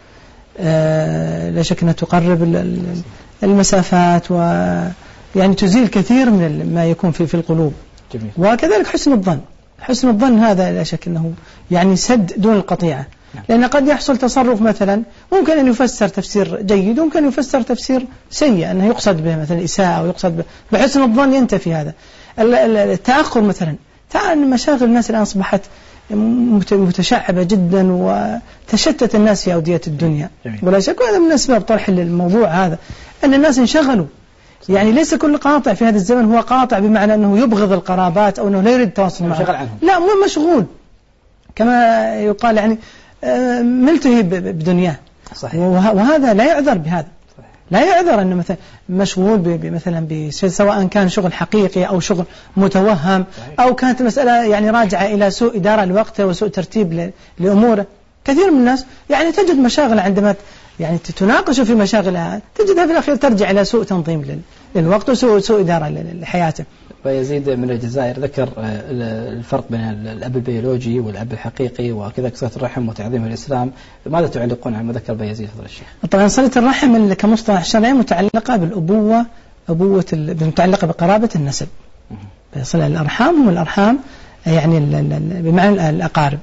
لا شك أنها تقرب المسافات، ويعني تزيل كثير من ما يكون في القلوب. جميل. وكذلك حسن الظن هذا لا شك أنه يعني سد دون القطيعة. لأن قد يحصل تصرف مثلا ممكن أن يفسر تفسير جيد وممكن يفسر تفسير سيء، أنه يقصد به مثلا إساءة أو يقصد به. بحسن الظن ينتفي هذا. التأخر مثلا، أن مشاغل الناس الآن أصبحت متشعبة جدا وتشتت الناس في أودية الدنيا. ولا شك هذا من أسباب طرح الموضوع هذا، أن الناس انشغلوا. يعني ليس كل قاطع في هذا الزمن هو قاطع بمعنى أنه يبغض القرابات أو أنه لا يريد التواصل معهم، لا، مو مشغول كما يقال، يعني ملتهي بدنياه. صحيح. وهذا لا يعذر بهذا. لا يعذر أنه مثلا مشغول مثلا سواء كان شغل حقيقي أو شغل متوهم أو كانت المسألة يعني راجعة إلى سوء إدارة لوقته وسوء ترتيب لأموره. كثير من الناس يعني تجد مشاغل عندما يعني تناقش في مشاغلها تجدها في الأخير ترجع إلى سوء تنظيم للوقت وسوء إدارة لحياته. ويزيد من الجزائر ذكر الفرق بين الأب البيولوجي والأب الحقيقي وكذا صلة الرحم وتعظيم الإسلام. ماذا تعلقون على ما ذكر بيزيد فضل الشيخ؟ طبعا صلة الرحم كمصطلح شرعي متعلقة بالأبوة، متعلقة بقرابة النسب. صلة الأرحام هم الأرحام يعني بمعنى الأقارب.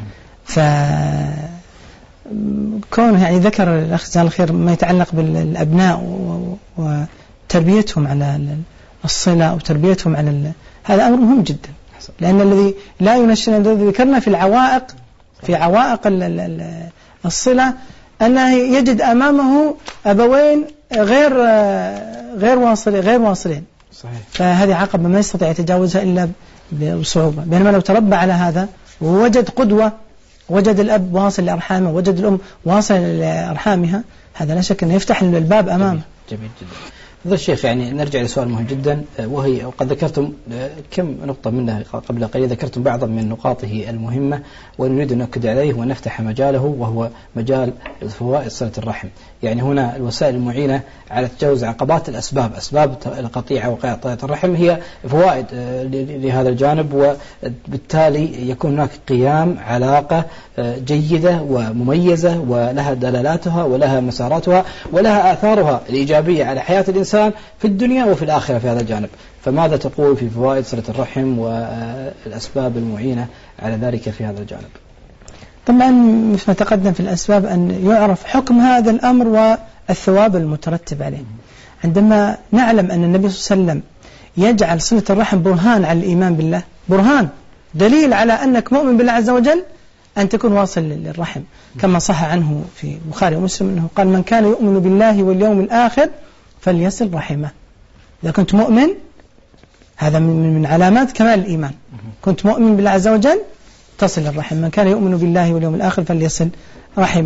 كون يعني ذكر الأخ جزاه الله خير ما يتعلق بالأبناء وتربيتهم على الصلة وتربيتهم على هذا أمر مهم جدا، لأن الذي لا ينشن الذي ذكرنا في عوائق الصلة أنه يجد أمامه أبوين غير واصلين. صحيح. فهذه عقبة ما يستطيع يتجاوزها إلا بصعوبة. بينما لو تربى على هذا ووجد قدوة، وجد الأب واصل لأرحامه، وجد الأم واصل لأرحامها، هذا لا شك أنه يفتح الباب أمامه. جميل جدا. هذا الشيخ يعني نرجع لسؤال مهم جدا، وهي وقد ذكرتم كم نقطة منها قبل قليل، ذكرتم بعضا من نقاطه المهمة ونريد أن نأكد عليه ونفتح مجاله، وهو مجال فوائد صلة الرحم. يعني هنا الوسائل المعينة على تجاوز عقبات الأسباب، أسباب القطيعة وقطيعة الرحم هي فوائد لهذا الجانب، وبالتالي يكون هناك قيام علاقة جيدة ومميزة ولها دلالاتها ولها مساراتها ولها آثارها الإيجابية على حياة الإنسان في الدنيا وفي الآخرة في هذا الجانب. فماذا تقول في فوائد صلة الرحم والأسباب المعينة على ذلك في هذا الجانب؟ طبعا مثل ما تقدم في الأسباب أن يعرف حكم هذا الأمر والثواب المترتب عليه. عندما نعلم أن النبي صلى الله عليه وسلم يجعل صلة الرحم برهان على الإيمان بالله، برهان دليل على أنك مؤمن بالله عز وجل أن تكون واصل للرحم، كما صح عنه في البخاري ومسلم أنه قال: من كان يؤمن بالله واليوم الآخر فليصل رحمه. إذا كنت مؤمن، هذا من علامات كمال الإيمان، كنت مؤمن بالله عز وجل تصل الرحم. من كان يؤمن بالله واليوم الآخر فليصل رحمه.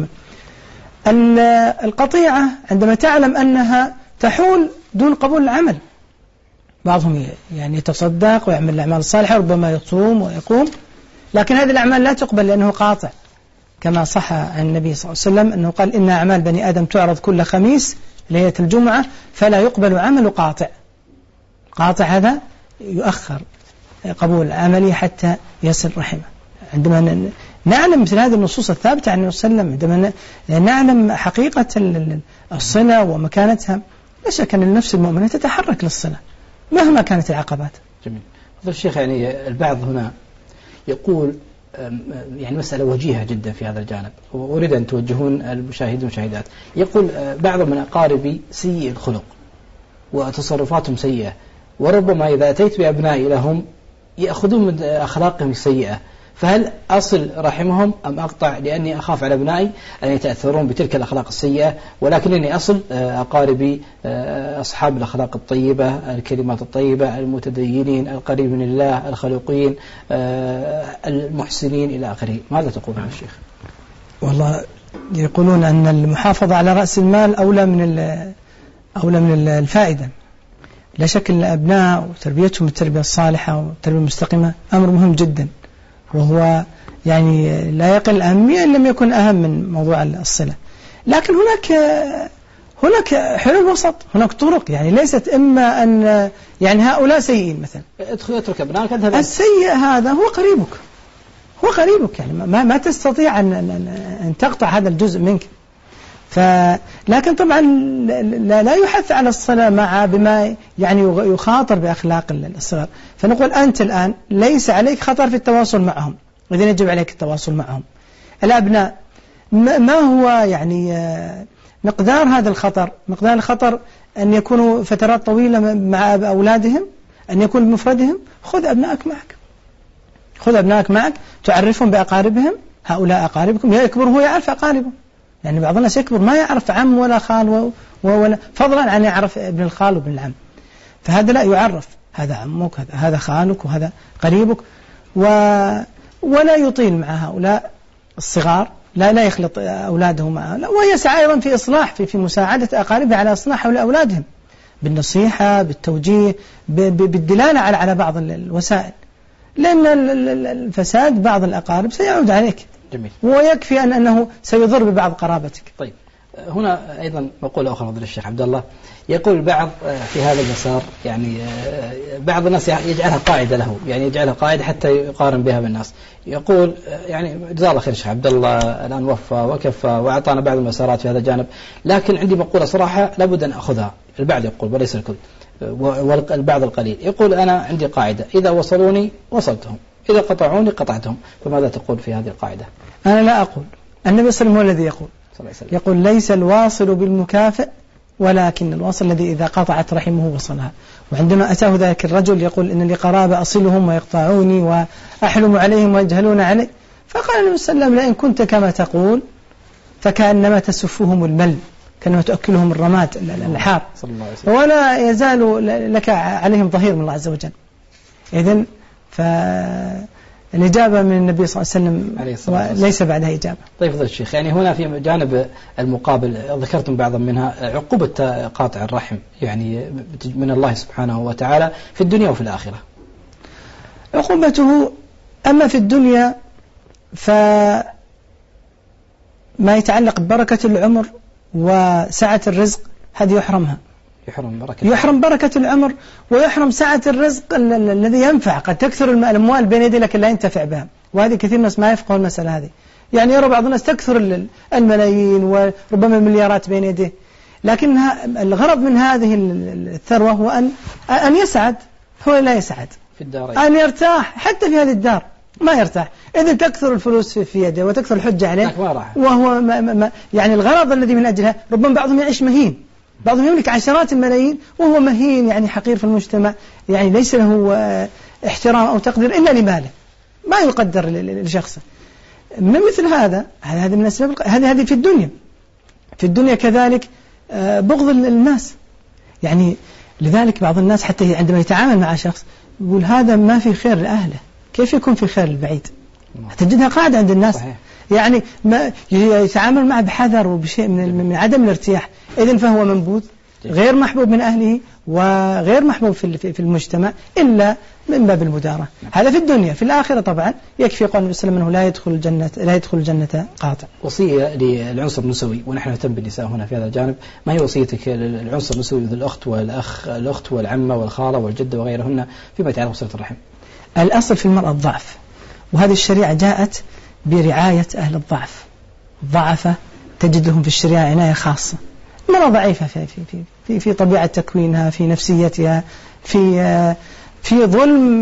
القطيعة عندما تعلم أنها تحول دون قبول العمل، بعضهم يعني يتصدق ويعمل الأعمال الصالحة، ربما يصوم ويقوم، لكن هذه الأعمال لا تقبل لأنه قاطع، كما صح عن النبي صلى الله عليه وسلم أنه قال: إن أعمال بني آدم تعرض كل خميس ليلة الجمعة فلا يقبل عمل قاطع. قاطع هذا يؤخر قبول عمله حتى يصل رحمه. عندما نعلم مثل هذه النصوص الثابتة عن النبي صلى الله عليه وسلم، عندما نعلم حقيقة الصلة ومكانتها، لا شك أن النفس المؤمنة تتحرك للصلة مهما كانت العقبات. جميل. هذا الشيخ يعني البعض هنا يقول يعني مسألة وجيهة جدا في هذا الجانب، وأريد أن توجهون المشاهدين والمشاهدات. يقول بعض من أقاربي سيء الخلق وتصرفاتهم سيئة، وربما إذا أتيت بأبنائي لهم يأخذون من أخلاقهم السيئة، فهل أصل رحمهم أم أقطع؟ لأني أخاف على أبنائي أن يتأثرون بتلك الأخلاق السيئة، ولكنني أصل أقاربي أصحاب الأخلاق الطيبة، الكلمات الطيبة، المتدينين، القريب من الله، الخلوقين، المحسنين إلى آخره. ماذا تقول يا الشيخ؟ والله يقولون أن المحافظة على رأس المال أولى من الفائدة. لا شك أن الأبناء وتربيتهم التربية الصالحة والتربية المستقيمة أمر مهم جدا، وهو يعني لا يقل أهمية إن لم يكن أهم من موضوع الصلة. لكن هناك حلول وسط، هناك طرق، يعني ليست إما أن يعني هؤلاء سيئين مثلا اترك أبنائك، السيء هذا هو قريبك يعني ما تستطيع أن تقطع هذا الجزء منك. لكن طبعا لا يحث على الصلاة مع بما يعني يخاطر بأخلاق الصغار. فنقول أنت الآن ليس عليك خطر في التواصل معهم، إذن يجب عليك التواصل معهم. الأبناء ما هو يعني مقدار هذا الخطر؟ مقدار الخطر أن يكونوا فترات طويلة مع أولادهم، أن يكون بمفردهم. خذ أبنائك معك، تعرفهم بأقاربهم، هؤلاء أقاربكم، يكبر هو يعرف أقاربهم. يعني بعض الناس يكبر ما يعرف عم ولا خال ولا فضلا عن يعرف ابن الخال وابن العم، فهذا لا يعرف، هذا عمك، هذا خالك، وهذا قريبك، ولا يطيل مع هؤلاء الصغار، لا يخلط أولاده معه، ويسعى أيضا في إصلاح في مساعدة أقاربه على إصلاح أولادهم بالنصيحة بالتوجيه بالدلالة على بعض الوسائل، لأن الفساد بعض الأقارب سيعود عليك. جميل. ويكفي أنه سيضر ببعض قرابتك. طيب هنا أيضا مقولة أخرى فضيلة الشيخ عبد الله، يقول البعض في هذا المسار يعني بعض الناس يجعلها قاعدة له، يعني يجعلها قاعدة حتى يقارن بها بالناس. يقول يعني جزاه الله خير الشيخ عبد الله الآن وفى وكفى وأعطانا بعض المسارات في هذا الجانب، لكن عندي مقولة صراحة لابد أن أخذها. البعض يقول وليس الكل، والبعض القليل يقول أنا عندي قاعدة إذا وصلوني وصلتهم، إذا قطعوني قطعتهم. فماذا تقول في هذه القاعدة؟ أنا لا أقول، النبي صلى الله عليه وسلم هو الذي يقول ليس الواصل بالمكافئ ولكن الواصل الذي إذا قطعت رحمه وصلها. وعندما أتاه ذلك الرجل يقول إن لي قرابة أصلهم ويقطعوني وأحلم عليهم ويجهلون علي، فقال النبي صلى الله عليه وسلم لئن كنت كما تقول فكأنما تسفهم المل، كأنما تأكلهم الرماد الحار، ولا يزال لك عليهم ظهير من الله عز وجل. إذن الإجابة من النبي صلى الله عليه وسلم وليس بعدها إجابة. طيب فضيلة الشيخ، يعني هنا في جانب المقابل ذكرتم بعضا منها عقوبة قاطع الرحم يعني من الله سبحانه وتعالى في الدنيا وفي الآخرة. عقوبته أما في الدنيا فما يتعلق ببركة العمر وسعة الرزق هذه يحرمها، يحرم بركة العمر ويحرم سعة الرزق الذي ينفع. قد تكثر الأموال بين يدي لكن لا ينتفع بها، وهذه كثير ناس ما يفقهون المسألة هذه. يعني يرى بعض الناس تكثر الملايين وربما المليارات بين يديه، لكن الغرض من هذه الثروة هو أن يسعد، هو لا يسعد في الدارين، أن يرتاح حتى في هذه الدار ما يرتاح. إذا تكثر الفلوس في يده وتكثر الحجة عليه وهو يعني الغرض الذي من أجلها ربما بعضهم يعيش مهين، بعضهم يملك عشرات الملايين وهو مهين يعني حقير في المجتمع، يعني ليس له احترام أو تقدير إلا لماله، ما يقدر لشخصه. من مثل هذا من أسباب هذه في الدنيا. في الدنيا كذلك بغض الناس، يعني لذلك بعض الناس حتى عندما يتعامل مع شخص يقول هذا ما في خير لأهله، كيف يكون في خير البعيد؟ تجدها قاعدة عند الناس. صحيح. يعني ما يتعامل معه بحذر وبشيء من عدم الارتياح، إذن فهو منبوذ غير محبوب من أهله وغير محبوب في المجتمع إلا من باب المدارة. هذا في الدنيا. في الآخرة طبعا يكفي قول النبي صلى الله عليه وسلم أنه لا يدخل الجنة قاطع. وصية للعنصر النسوي، ونحن نهتم بالنساء هنا في هذا الجانب، ما هي وصيتك للعنصر النسوي ذو الأخت والأخ، الأخت والعمة والخالة والجدة وغيرهن فيما يتعلق بصلة الرحم؟ الأصل في المرأة الضعف، وهذه الشريعة جاءت برعاية أهل الضعف. ضعفة تجد لهم في الشريعة عناية خاصة. المرأة ضعيفة في طبيعة تكوينها، في نفسيتها، في ظلم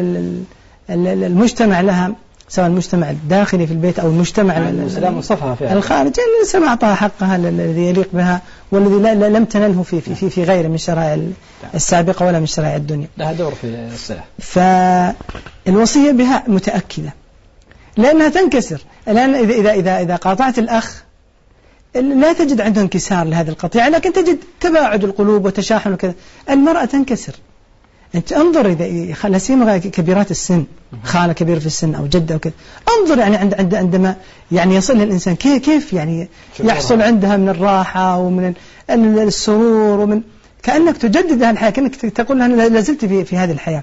المجتمع لها، سواء المجتمع الداخلي في البيت أو المجتمع الخارجي. الإنسان أعطاها حقها الذي يليق بها والذي لم تنله في غيره من الشرائع السابقة ولا من شرائع الدنيا. لها دور في الصلاة. فالوصية بها متأكدة لأنها تنكسر. الآن إذا قاطعت الأخ لا تجد عنده انكسار لهذه القطيعة، لكن تجد تباعد القلوب وتشاحن وكذا. المرأة تنكسر. أنت انظر إذا لا سيما كبيرات السن، خالة كبيرة في السن أو جدة وكذا، انظر يعني عندما يعني يصل الإنسان كيف يعني يحصل عندها من الراحة ومن السرور، ومن كأنك تجدد هذه الحياة، كأنك تقول لها أنا لازلت في هذه الحياة.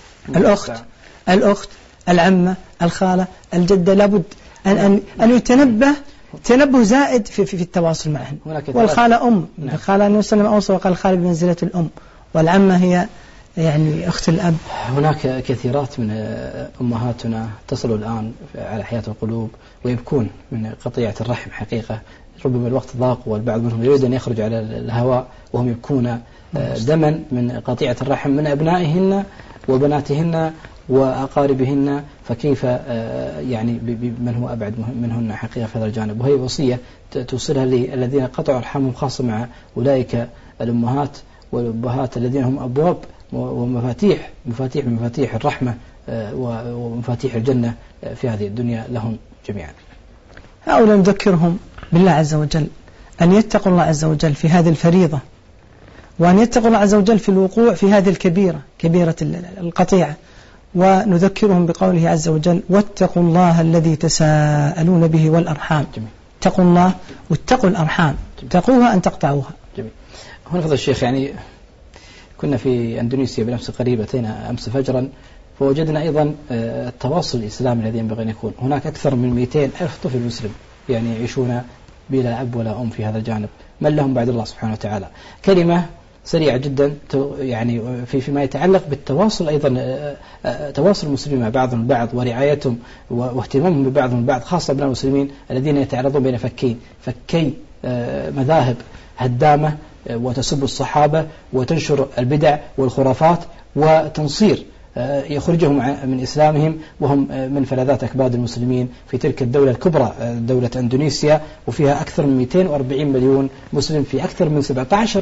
الأخت العمة الخالة الجدة لابد أن يتنبه تنبه زائد في التواصل معهن. والخالة الخالة النبي صلى الله عليه وسلم أوصى وقال الخالة بمنزلة الأم، والعمة هي يعني أخت الأب. هناك كثيرات من أمهاتنا تصل الآن على حياة القلوب ويبكون من قطيعة الرحم حقيقة. ربما الوقت ضاق والبعض منهم يريد أن يخرج على الهواء وهم يبكون دما من قطيعة الرحم من أبنائهن وبناتهن وأقاربهن، فكيف يعني بمن هو أبعد منهن حقيقة في هذا الجانب. وهي وصية توصلها للذين قطعوا أرحامهم، خاصة مع أولئك الأمهات والأبهات الذين هم أبواب ومفاتيح من مفاتيح الرحمة ومفاتيح الجنة في هذه الدنيا لهم جميعا. هؤلاء نذكرهم بالله عز وجل أن يتقوا الله عز وجل في هذه الفريضة، وأن يتقوا الله عز وجل في الوقوع في هذه الكبيرة القطيعة، ونذكرهم بقوله عز وجل واتقوا الله الذي تساءلون به والأرحام. اتقوا الله واتقوا الأرحام، اتقوها أن تقطعوها. جميل. هنا فضل الشيخ، يعني كنا في أندونيسيا بالأمس قريب، أتينا أمس فجرا فوجدنا أيضا التواصل الإسلامي الذي ينبغي أن يكون هناك. أكثر من 200,000 طفل مسلم يعني يعيشون بلا أب ولا أم في هذا الجانب، من لهم بعد الله سبحانه وتعالى. كلمة سريعة جدا يعني فيما يتعلق بالتواصل أيضا، تواصل المسلمين مع بعضهم البعض ورعايتهم واهتمامهم ببعضهم البعض، خاصة أبناء المسلمين الذين يتعرضون بين فكي مذاهب هدامة وتسب الصحابة وتنشر البدع والخرافات وتنصير يخرجهم من إسلامهم، وهم من فلذات أكباد المسلمين في تلك الدولة الكبرى دولة أندونيسيا، وفيها أكثر من 240 مليون مسلم في أكثر من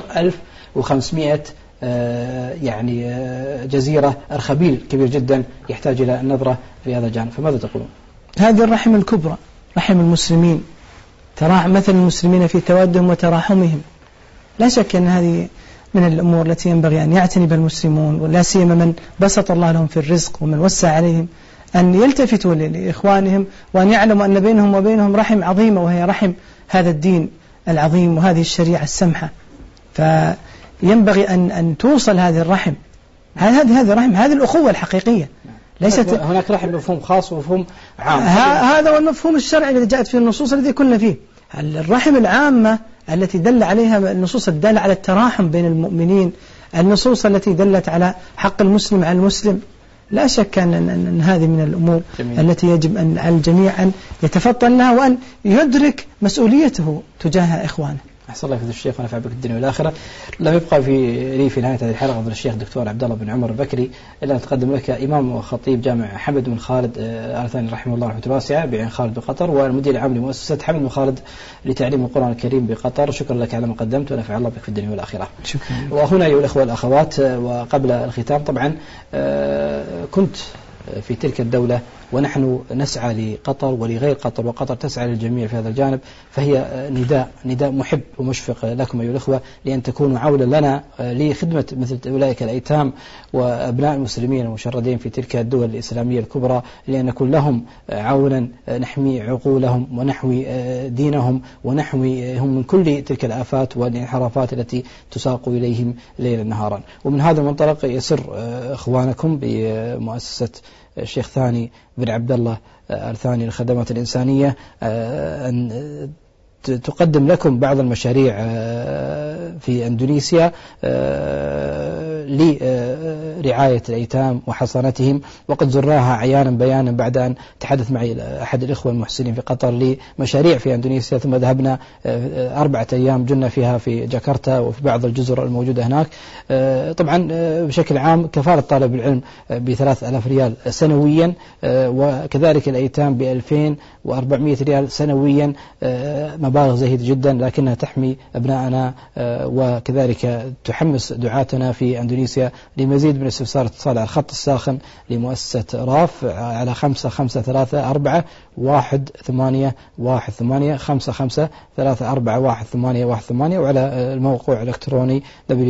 17,500 يعني جزيرة، أرخبيل كبير جدا يحتاج إلى النظرة في هذا الجانب. فماذا تقولون؟ هذه الرحم الكبرى، رحم المسلمين، تراعى مثل المسلمين في توادهم وتراحمهم. لا شك أن هذه من الأمور التي ينبغي أن يعتني بها المسلمون، ولا سيما من بسط الله لهم في الرزق ومن وسع عليهم، أن يلتفتوا لإخوانهم وأن يعلموا أن بينهم وبينهم رحم عظيمة، وهي رحم هذا الدين العظيم وهذه الشريعة السمحة. فينبغي أن توصل هذه الرحم، هذه الرحم، هذه الأخوة الحقيقية. ليست هناك رحم مفهوم خاص ومفهوم عام، هذا هو المفهوم الشرعي الذي جاءت فيه النصوص التي كنا فيه. الرحم العامة التي دل عليها النصوص الدالة على التراحم بين المؤمنين، النصوص التي دلت على حق المسلم على المسلم، لا شك أن هذه من الأمور التي يجب أن على الجميع أن يتفطن لها وأن يدرك مسؤوليته تجاه إخوانه. أحسن الله في الشيخ ونفع بك الدنيا والآخرة. لم يبقى في نهاية هذه الحلقة فضل الشيخ دكتور عبد الله بن عمر البكري إلا أن تقدم لك إمام وخطيب جامع حمد بن خالد آل ثاني رحمه الله رحمة واسعة بعين خالد بقطر، والمدير العام لمؤسسة حمد بن خالد لتعليم القرآن الكريم بقطر. شكرا لك على ما قدمت ونفع الله بك في الدنيا والآخرة. شكرا. وهنا أيها الأخوة والأخوات، وقبل الختام طبعا كنت في تلك الدولة ونحن نسعى لقطر ولغير قطر، وقطر تسعى للجميع في هذا الجانب، فهي نداء محب ومشفق لكم أيها الأخوة، لأن تكونوا عونا لنا لخدمة مثل أولئك الأيتام وأبناء المسلمين المشردين في تلك الدول الإسلامية الكبرى، لأن نكون لهم عونا نحمي عقولهم ونحوي دينهم ونحويهم من كل تلك الآفات والانحرافات التي تساق إليهم ليلا نهارا. ومن هذا المنطلق يسر إخوانكم بمؤسسة الشيخ ثاني بن عبد الله آل ثاني للخدمات الإنسانية أن تقدم لكم بعض المشاريع في أندونيسيا لرعاية الأيتام وحصانتهم، وقد زرناها عيانا بيانا بعد أن تحدث معي أحد الإخوة المحسنين في قطر لمشاريع في أندونيسيا، ثم ذهبنا 4 أيام جلنا فيها في جاكرتا وفي بعض الجزر الموجودة هناك. طبعا بشكل عام كفالة طالب العلم ب3,000 ريال سنويا، وكذلك الأيتام ب2,400 ريال سنويا، مبالغ زهيدة جدا لكنها تحمي أبناءنا وكذلك تحمس دعاتنا في أندونيسيا. لمزيد من الاستفسار اتصال على الخط الساخن لمؤسسة راف على 55341818 55341818 وعلى الموقع الإلكتروني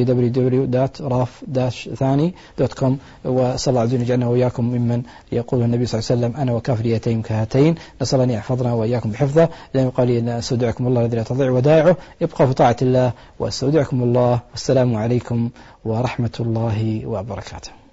www.raf-thani.com. وصلى الله عز وجل يجعلنا وإياكم ممن يقول النبي صلى الله عليه وسلم أنا وكافر يتيم كهاتين. نسأل أن يحفظنا وإياكم بحفظه. لأن قال لي أن أستودعكم الله الذي لا تضيع ودائعه، يبقى في طاعة الله، وأستودعكم الله، والسلام عليكم ورحمة الله وبركاته.